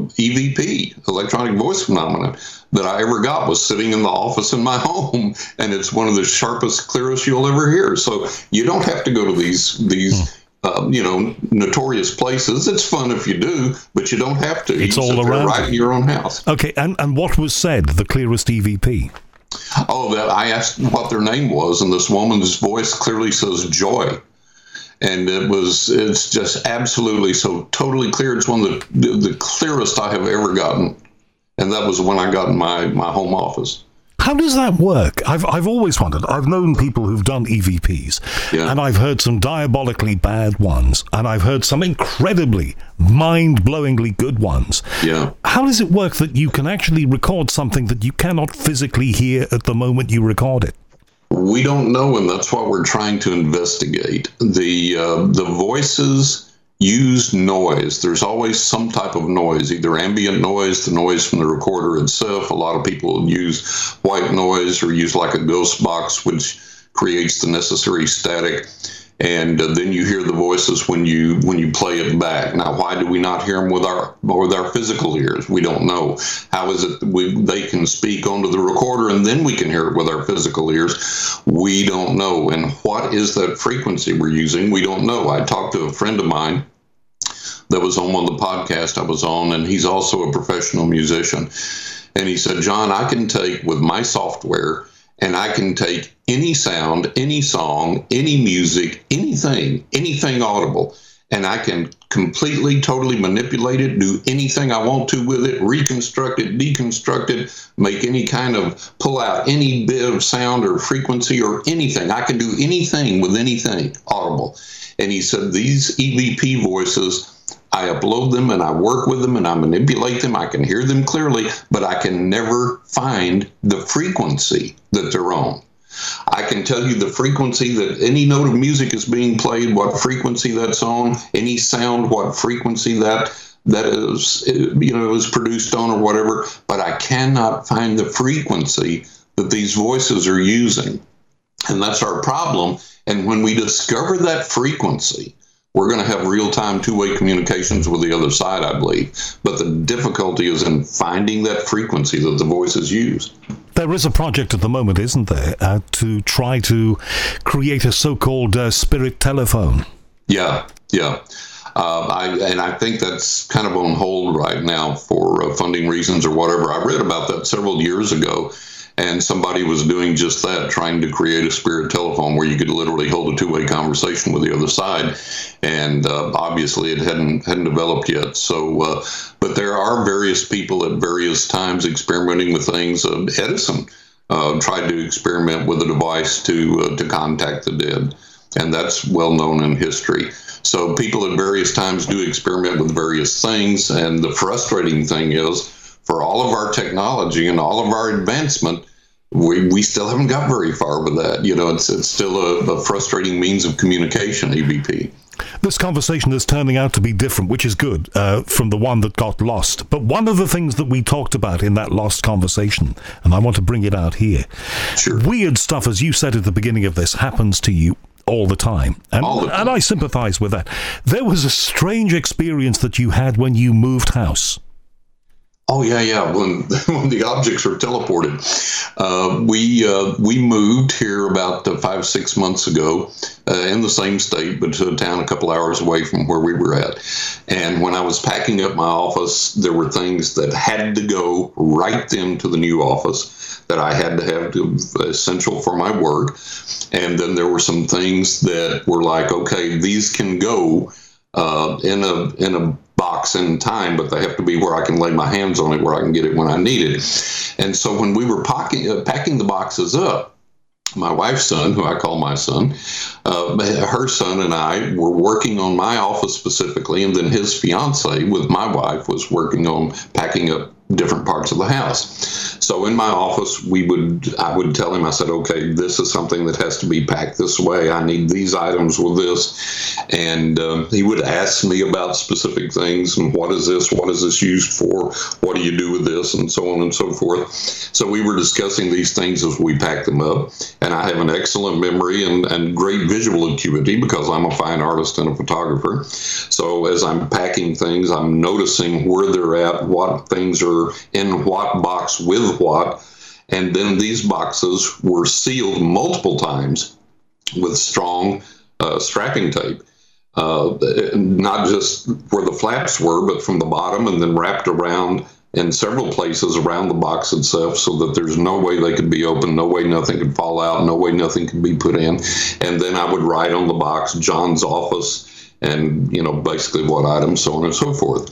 EVP, electronic voice phenomenon, that I ever got was sitting in the office in my home, and it's one of the sharpest, clearest you'll ever hear. So you don't have to go to these notorious places. It's fun if you do, but you don't have to. It's all around right in your own house. Okay, and what was said, the clearest EVP? Oh, that I asked what their name was, and this woman's voice clearly says Joy. And it's just absolutely so totally clear. It's one of the clearest I have ever gotten. And that was when I got in my home office. How does that work? I've always wondered. I've known people who've done EVPs, and I've heard some diabolically bad ones, and I've heard some incredibly mind-blowingly good ones. Yeah. How does it work that you can actually record something that you cannot physically hear at the moment you record it? We don't know, and that's what we're trying to investigate. The voices use noise. There's always some type of noise, either ambient noise, the noise from the recorder itself. A lot of people use white noise or use like a ghost box, which creates the necessary static. And then you hear the voices when you play it back. Now, why do we not hear them with our physical ears? We don't know. How is it that they can speak onto the recorder and then we can hear it with our physical ears? We don't know. And what is that frequency we're using? We don't know. I talked to a friend of mine that was on one of the podcasts I was on, and he's also a professional musician. And he said, John, I can take with my software, and I can take any sound, any song, any music, anything audible, and I can completely, totally manipulate it, do anything I want to with it, reconstruct it, deconstruct it, make any kind of, pull out any bit of sound or frequency or anything. I can do anything with anything audible. And he said, these EVP voices, I upload them and I work with them and I manipulate them. I can hear them clearly, but I can never find the frequency that they're on. I can tell you the frequency that any note of music is being played, what frequency that's on, any sound, what frequency that is produced on or whatever, but I cannot find the frequency that these voices are using. And that's our problem, And when we discover that frequency, we're going to have real-time two-way communications with the other side, I believe. But the difficulty is in finding that frequency that the voices use. There is a project at the moment, isn't there, to try to create a so-called spirit telephone? Yeah. I think that's kind of on hold right now for funding reasons or whatever. I read about that several years ago, and somebody was doing just that, trying to create a spirit telephone where you could literally hold a two-way conversation with the other side. And obviously it hadn't developed yet. So, but there are various people at various times experimenting with things. Edison tried to experiment with a device to contact the dead, and that's well known in history. So people at various times do experiment with various things, and the frustrating thing is, for all of our technology and all of our advancement, we still haven't got very far with that. You know, it's still a frustrating means of communication, EVP. This conversation is turning out to be different, which is good, from the one that got lost. But one of the things that we talked about in that lost conversation, and I want to bring it out here, sure. Weird stuff, as you said at the beginning of this, happens to you all the time. And I sympathize with that. There was a strange experience that you had when you moved house. Oh, yeah. When the objects are teleported. We moved here about 5-6 months ago in the same state, but to a town a couple hours away from where we were at. And when I was packing up my office, there were things that had to go right then to the new office that I had to have essential for my work. And then there were some things that were like, okay, these can go in a box in time, but they have to be where I can lay my hands on it, where I can get it when I need it. And so when we were packing the boxes up, my wife's son, who I call my son, her son and I were working on my office specifically, and then his fiance with my wife was working on packing up different parts of the house. So in my office, I would tell him, I said, okay, this is something that has to be packed this way. I need these items with this. And he would ask me about specific things, and what is this? What is this used for? What do you do with this? And so on and so forth. So we were discussing these things as we packed them up. And I have an excellent memory and great visual acuity because I'm a fine artist and a photographer. So as I'm packing things, I'm noticing where they're at, what things are in what box with what. And then these boxes were sealed multiple times with strong strapping tape. Not just where the flaps were, but from the bottom, and then wrapped around in several places around the box itself, so that there's no way they could be opened, no way nothing could fall out, no way nothing could be put in. And then I would write on the box, John's office, and, basically what items, so on and so forth.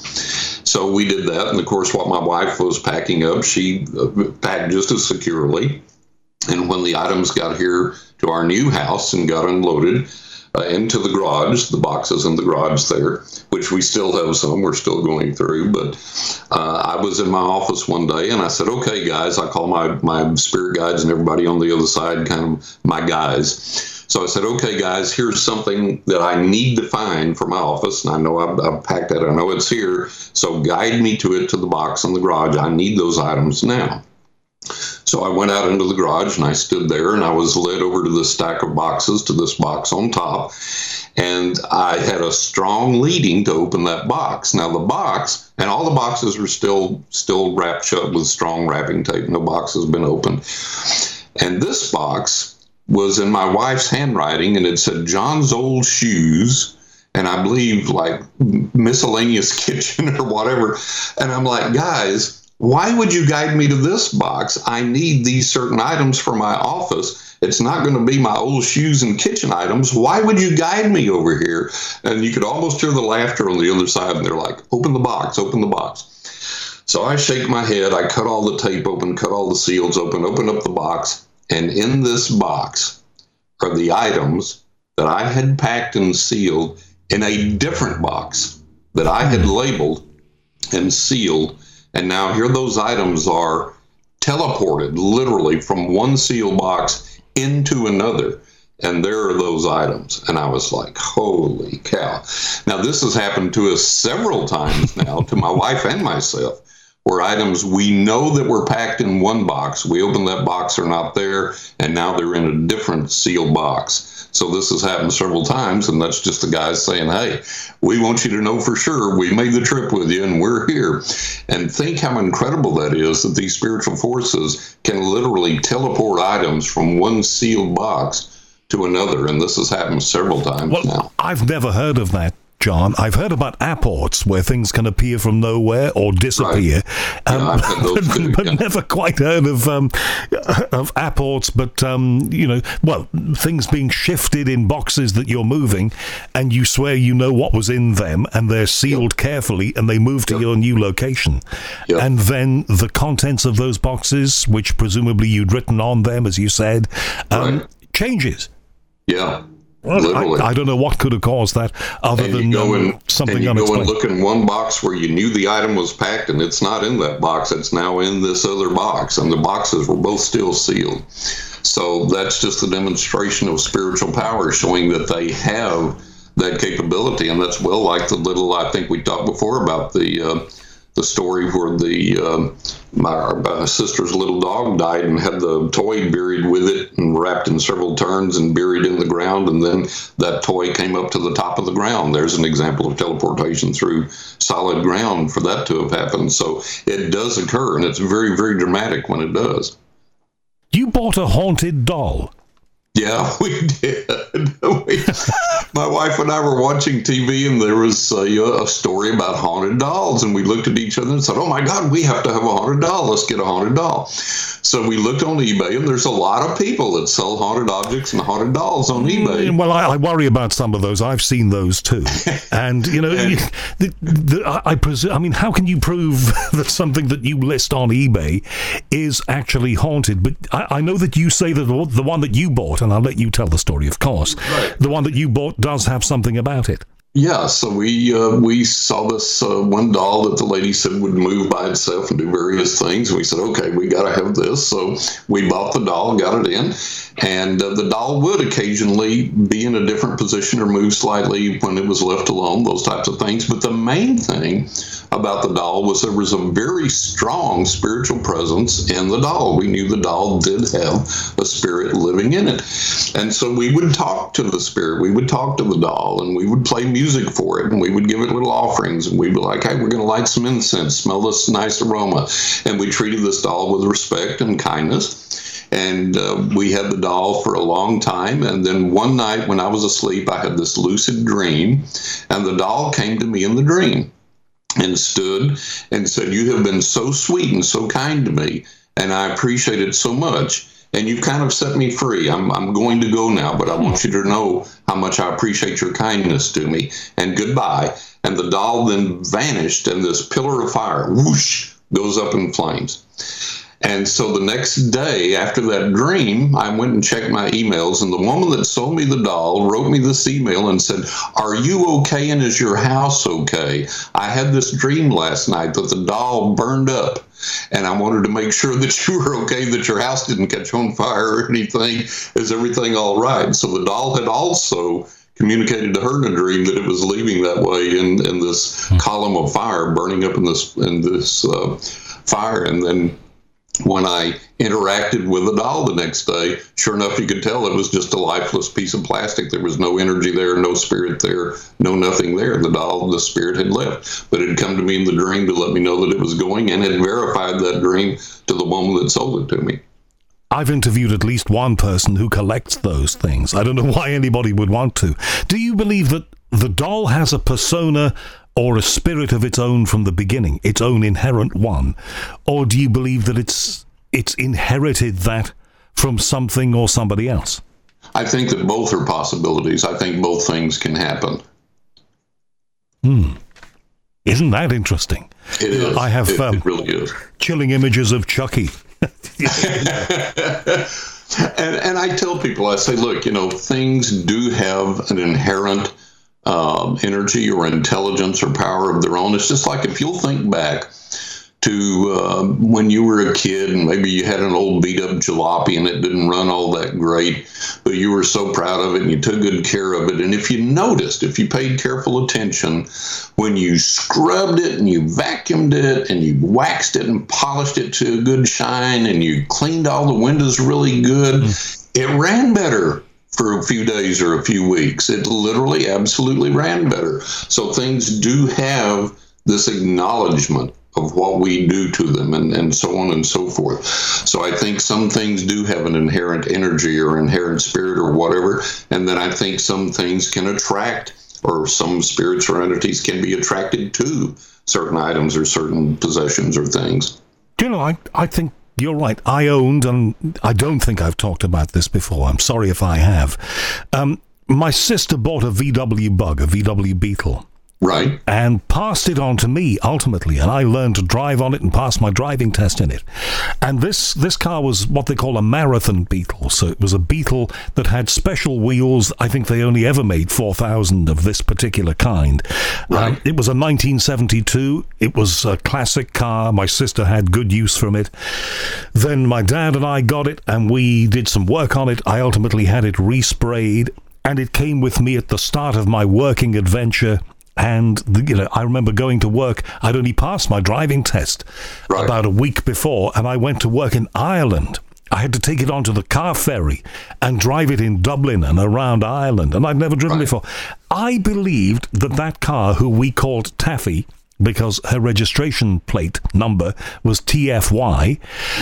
So we did that. And of course, what my wife was packing up, she packed just as securely. And when the items got here to our new house and got unloaded into the garage, the boxes in the garage there, which we still have some, we're still going through. But I was in my office one day and I said, okay, guys, I call my spirit guides and everybody on the other side kind of my guys. So I said, okay, guys, here's something that I need to find for my office. And I know I've packed it. I know it's here. So guide me to it, to the box in the garage. I need those items now. So I went out into the garage and I stood there and I was led over to this stack of boxes, to this box on top. And I had a strong leading to open that box. Now the box, and all the boxes are still wrapped shut with strong wrapping tape. No box has been opened. And this box was in my wife's handwriting, and it said John's old shoes, and I believe like miscellaneous kitchen or whatever. And I'm like, guys, why would you guide me to this box? I need these certain items for my office. It's not going to be my old shoes and kitchen items. Why would you guide me over here? And you could almost hear the laughter on the other side, and they're like, open the box, open the box. So I shake my head, I cut all the tape open, cut all the seals open up the box. And in this box are the items that I had packed and sealed in a different box that I had labeled and sealed. And now here those items are teleported literally from one seal box into another. And there are those items. And I was like, holy cow. Now, this has happened to us several times now, to my wife and myself, where items we know that were packed in one box, we open that box, they're not there, and now they're in a different sealed box. So this has happened several times, and that's just the guys saying, hey, we want you to know for sure we made the trip with you and we're here. And think how incredible that is, that these spiritual forces can literally teleport items from one sealed box to another. And this has happened several times now. I've never heard of that, John. I've heard about apports where things can appear from nowhere or disappear, but never quite heard of apports. But things being shifted in boxes that you're moving, and you swear you know what was in them, and they're sealed carefully, and they move to your new location, and then the contents of those boxes, which presumably you'd written on them, as you said, changes. Yeah. Well, I don't know what could have caused that, other than something unexplained. And you go and look in one box where you knew the item was packed, and it's not in that box. It's now in this other box, and the boxes were both still sealed. So that's just a demonstration of spiritual power, showing that they have that capability, and that's like the little, I think we talked before about the story where my sister's little dog died and had the toy buried with it and wrapped in several turns and buried in the ground, and then that toy came up to the top of the ground. There's an example of teleportation through solid ground for that to have happened. So it does occur, and it's very, very dramatic when it does. You bought a haunted doll. Yeah, we did. My wife and I were watching TV, and there was a story about haunted dolls, and we looked at each other and said, oh my God, we have to have a haunted doll. Let's get a haunted doll. So we looked on eBay, and there's a lot of people that sell haunted objects and haunted dolls on eBay. Well, I worry about some of those. I've seen those too. And, I presume, I mean, how can you prove that something that you list on eBay is actually haunted? But I know that you say that the one that you bought, and I'll let you tell the story, of course, the one that you bought does have something about it. Yeah, so we saw this one doll that the lady said would move by itself and do various things. And we said, okay, we got to have this. So we bought the doll, got it in, and the doll would occasionally be in a different position or move slightly when it was left alone, those types of things. But the main thing about the doll was there was a very strong spiritual presence in the doll. We knew the doll did have a spirit living in it. And so we would talk to the spirit, we would talk to the doll, and we would play music for it, and we would give it little offerings, and we'd be like, hey, we're going to light some incense, smell this nice aroma. And we treated this doll with respect and kindness. And we had the doll for a long time. And then one night when I was asleep, I had this lucid dream, and the doll came to me in the dream and stood and said, you have been so sweet and so kind to me, and I appreciate it so much. And you've kind of set me free. I'm going to go now, but I want you to know how much I appreciate your kindness to me. And goodbye. And the doll then vanished, and this pillar of fire, whoosh, goes up in flames. And so the next day after that dream, I went and checked my emails, and the woman that sold me the doll wrote me this email and said, are you okay, and is your house okay? I had this dream last night that the doll burned up, and I wanted to make sure that you were okay, that your house didn't catch on fire or anything. Is everything all right? So the doll had also communicated to her in a dream that it was leaving that way in this column of fire, burning up in this fire. And then when I interacted with the doll the next day, sure enough, you could tell it was just a lifeless piece of plastic. There was no energy there, no spirit there, no nothing there. The spirit had left, but it had come to me in the dream to let me know that it was going, and had verified that dream to the woman that sold it to me. I've interviewed at least one person who collects those things. I don't know why anybody would want to. Do you believe that the doll has a persona or a spirit of its own from the beginning, its own inherent one? Or do you believe that it's inherited that from something or somebody else? I think that both are possibilities. I think both things can happen. Isn't that interesting? It is. I have it really is. Chilling images of Chucky. And I tell people, I say, look, things do have an inherent energy or intelligence or power of their own. It's just like, if you'll think back to when you were a kid and maybe you had an old beat up jalopy and it didn't run all that great, but you were so proud of it and you took good care of it. And if you paid careful attention, when you scrubbed it and you vacuumed it and you waxed it and polished it to a good shine and you cleaned all the windows really good, it ran better for a few days or a few weeks. It literally absolutely ran better. So things do have this acknowledgement of what we do to them, and so on and so forth. So I think some things do have an inherent energy or inherent spirit or whatever, and then I think some things can attract, or some spirits or entities can be attracted to certain items or certain possessions or things. You know, I think you're right. I owned, and I don't think I've talked about this before. I'm sorry if I have. My sister bought a VW Bug, a VW Beetle. Right. And passed it on to me, ultimately, and I learned to drive on it and pass my driving test in it. And this car was what they call a marathon Beetle, so it was a Beetle that had special wheels. I think they only ever made 4,000 of this particular kind. Right. It was a 1972. It was a classic car. My sister had good use from it. Then my dad and I got it, and we did some work on it. I ultimately had it resprayed, and it came with me at the start of my working adventure. And, I remember going to work. I'd only passed my driving test about a week before, and I went to work in Ireland. I had to take it onto the car ferry and drive it in Dublin and around Ireland, and I'd never driven before. I believed that car, who we called Taffy, because her registration plate number was TFY,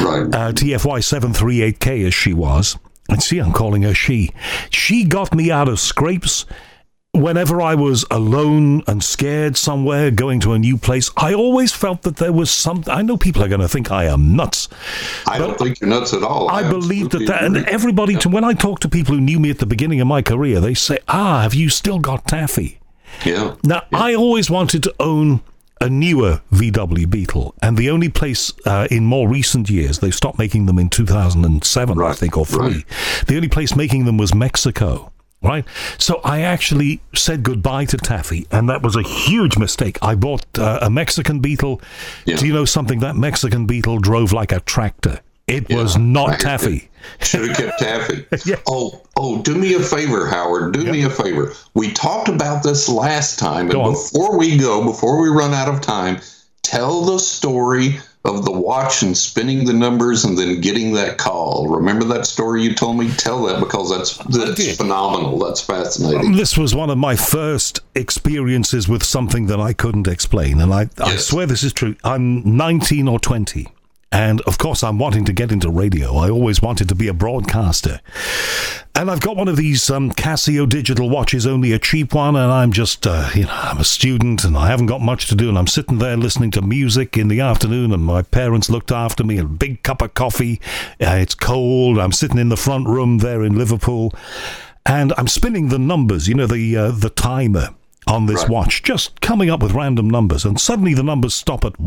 TFY 738K as she was. And see, I'm calling her she. She got me out of scrapes. Whenever I was alone and scared somewhere, going to a new place, I always felt that there was something. I know people are going to think I am nuts. I don't think you're nuts at all. I believe that, and everybody, when I talk to people who knew me at the beginning of my career, they say, have you still got Taffy? Yeah. Now, I always wanted to own a newer VW Beetle, and the only place in more recent years, they stopped making them in 2007, I think, or 3. Right. The only place making them was Mexico. Right, so I actually said goodbye to Taffy, and that was a huge mistake. I bought a Mexican Beetle. Yeah. Do you know something? That Mexican Beetle drove like a tractor. It was not Taffy. Should have kept Taffy. Yeah. Oh, do me a favor, Howard. Do me a favor. We talked about this last time, and before we run out of time, tell the story of the watch and spinning the numbers and then getting that call. Remember that story you told me? Tell that, because that's phenomenal. That's fascinating. This was one of my first experiences with something that I couldn't explain, and I swear this is true. I'm 19 or 20. And, of course, I'm wanting to get into radio. I always wanted to be a broadcaster. And I've got one of these Casio digital watches, only a cheap one, and I'm just, I'm a student, and I haven't got much to do, and I'm sitting there listening to music in the afternoon, and my parents looked after me, a big cup of coffee. It's cold. I'm sitting in the front room there in Liverpool, and I'm spinning the numbers, the timer on this watch, just coming up with random numbers, and suddenly the numbers stop at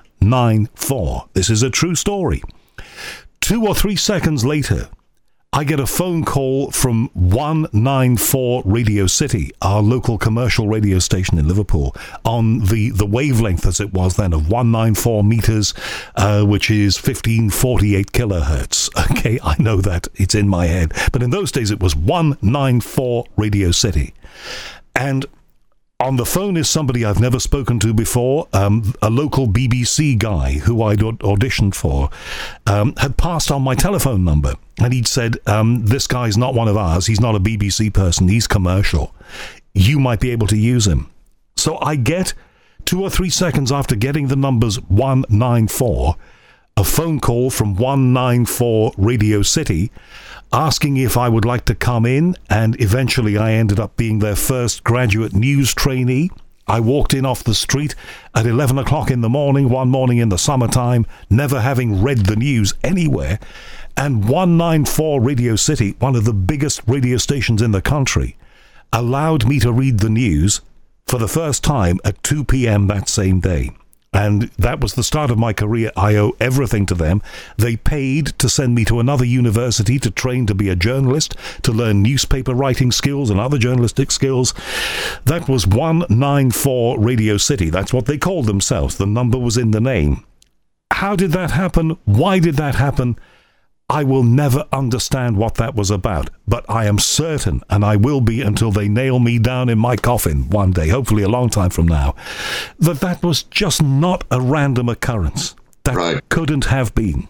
194. This is a true story. 2 or 3 seconds later, I get a phone call from 194 Radio City, our local commercial radio station in Liverpool, on the wavelength, as it was then, of 194 meters, which is 1548 kilohertz. Okay, I know that. It's in my head. But in those days, it was 194 Radio City. And on the phone is somebody I've never spoken to before, a local BBC guy who I'd auditioned for, had passed on my telephone number. And he'd said, this guy's not one of ours. He's not a BBC person. He's commercial. You might be able to use him. So I get 2 or 3 seconds after getting the numbers 194, a phone call from 194 Radio City asking if I would like to come in, and eventually I ended up being their first graduate news trainee. I walked in off the street at 11 o'clock in the morning, one morning in the summertime, never having read the news anywhere, and 194 Radio City, one of the biggest radio stations in the country, allowed me to read the news for the first time at 2 p.m. that same day. And that was the start of my career. I owe everything to them. They paid to send me to another university to train to be a journalist, to learn newspaper writing skills and other journalistic skills. That was 194 Radio City. That's what they called themselves. The number was in the name. How did that happen? Why did that happen? I will never understand what that was about, but I am certain, and I will be until they nail me down in my coffin one day, hopefully a long time from now, that was just not a random occurrence. That couldn't have been.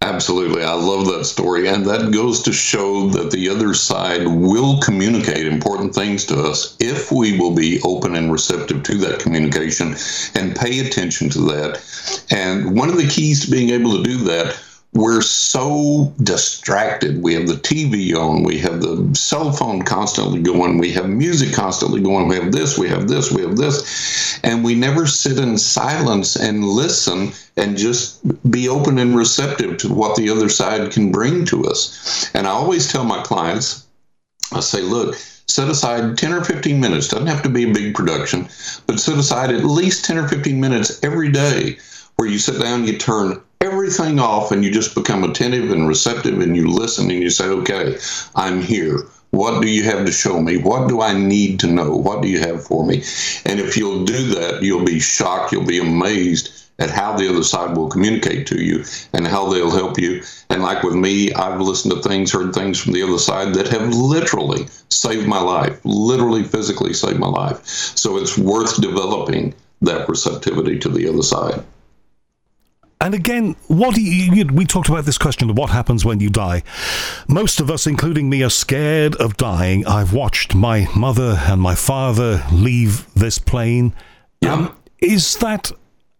Absolutely. I love that story. And that goes to show that the other side will communicate important things to us if we will be open and receptive to that communication and pay attention to that. And one of the keys to being able to do that, we're so distracted. We have the TV on, we have the cell phone constantly going, we have music constantly going, we have this, we have this, we have this, and we never sit in silence and listen and just be open and receptive to what the other side can bring to us. And I always tell my clients, I say, look, set aside 10 or 15 minutes, doesn't have to be a big production, but set aside at least 10 or 15 minutes every day where you sit down, you turn everything off, and you just become attentive and receptive, and you listen and you say, okay, I'm here. What do you have to show me? What do I need to know? What do you have for me? And if you'll do that, you'll be shocked, you'll be amazed at how the other side will communicate to you and how they'll help you. And like with me, I've listened to things, heard things from the other side that have literally saved my life, literally physically saved my life. So it's worth developing that receptivity to the other side. And again, we talked about this question of what happens when you die. Most of us, including me, are scared of dying. I've watched my mother and my father leave this plane. Yeah. Is that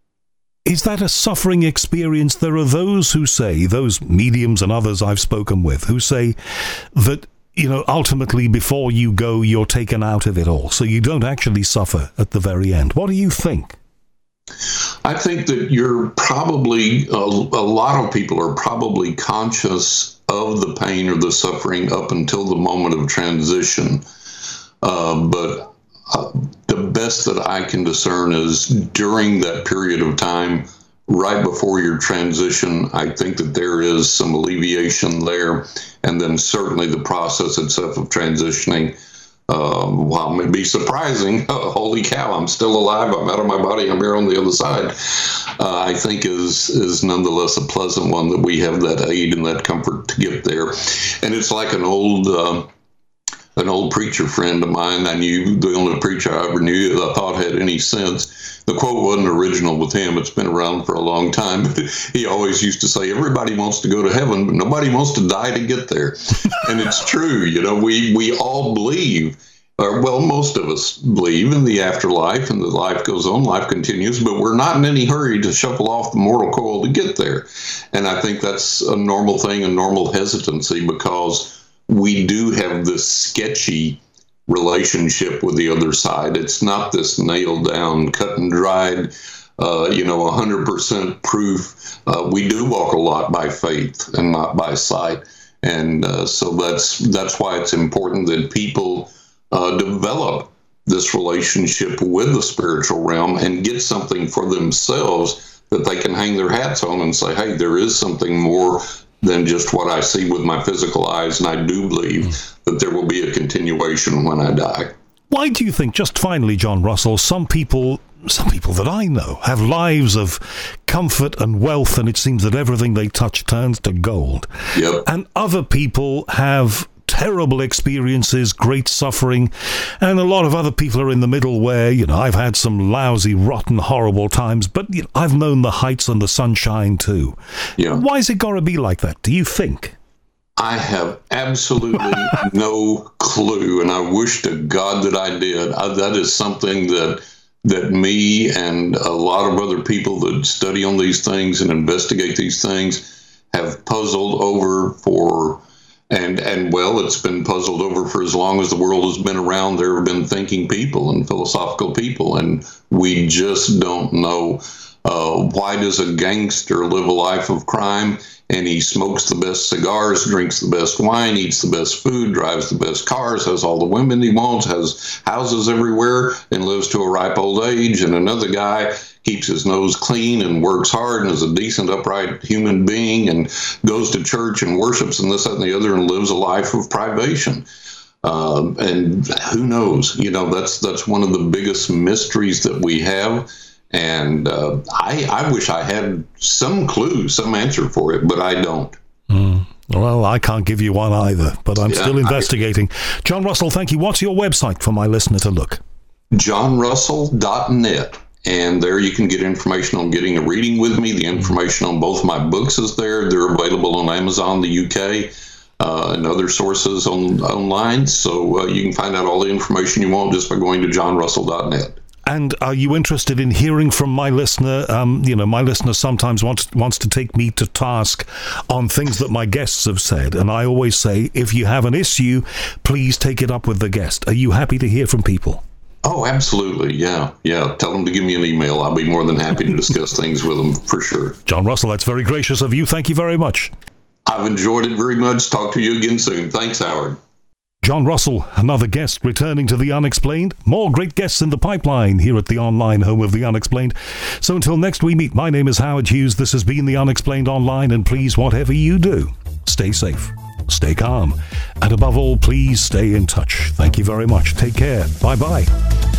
a suffering experience? There are those who say, those mediums and others I've spoken with, who say that, ultimately before you go, you're taken out of it all. So you don't actually suffer at the very end. What do you think? I think that you're probably, a lot of people are probably conscious of the pain or the suffering up until the moment of transition. But the best that I can discern is during that period of time, right before your transition, I think that there is some alleviation there. And then certainly the process itself of transitioning, while it may be surprising, holy cow, I'm still alive, I'm out of my body, I'm here on the other side, I think is nonetheless a pleasant one, that we have that aid and that comfort to get there. And it's like an old preacher friend of mine. I knew the only preacher I ever knew that I thought had any sense. The quote wasn't original with him. It's been around for a long time. But he always used to say, everybody wants to go to heaven, but nobody wants to die to get there. And it's true. We all believe, or well, most of us believe in the afterlife, and that life goes on, life continues, but we're not in any hurry to shuffle off the mortal coil to get there. And I think that's a normal thing, a normal hesitancy, because we do have this sketchy relationship with the other side. It's not this nailed down, cut and dried, 100% proof. We do walk a lot by faith and not by sight. And so that's why it's important that people develop this relationship with the spiritual realm and get something for themselves that they can hang their hats on and say, hey, there is something more than just what I see with my physical eyes, and I do believe that there will be a continuation when I die. Why do you think, just finally, John Russell, some people that I know have lives of comfort and wealth, and it seems that everything they touch turns to gold. Yep. And other people have terrible experiences, great suffering, and a lot of other people are in the middle where, I've had some lousy, rotten, horrible times, but I've known the heights and the sunshine too. Yeah. Why has it got to be like that, do you think? I have absolutely no clue, and I wish to God that I did. That is something that me and a lot of other people that study on these things and investigate these things have puzzled over for. And well, it's been puzzled over for as long as the world has been around. There have been thinking people and philosophical people, and we just don't know. Why does a gangster live a life of crime, and he smokes the best cigars, drinks the best wine, eats the best food, drives the best cars, has all the women he wants, has houses everywhere, and lives to a ripe old age, and another guy keeps his nose clean and works hard and is a decent, upright human being and goes to church and worships and this, that, and the other, and lives a life of privation. And who knows? That's one of the biggest mysteries that we have. And I wish I had some clue, some answer for it, but I don't. Well, I can't give you one either, but I'm still investigating. John Russell, thank you. What's your website for my listener to look? JohnRussell.net. And there you can get information on getting a reading with me. The information on both my books is there. They're available on Amazon, the UK, and other sources online. So you can find out all the information you want just by going to johnrussell.net. And are you interested in hearing from my listener? My listener sometimes wants to take me to task on things that my guests have said. And I always say, if you have an issue, please take it up with the guest. Are you happy to hear from people? Oh, absolutely. Yeah. Tell them to give me an email. I'll be more than happy to discuss things with them for sure. John Russell, that's very gracious of you. Thank you very much. I've enjoyed it very much. Talk to you again soon. Thanks, Howard. John Russell, another guest returning to The Unexplained. More great guests in the pipeline here at the online home of The Unexplained. So until next we meet, my name is Howard Hughes. This has been The Unexplained Online, and please, whatever you do, stay safe, stay calm, and above all, please stay in touch. Thank you very much. Take care. Bye-bye.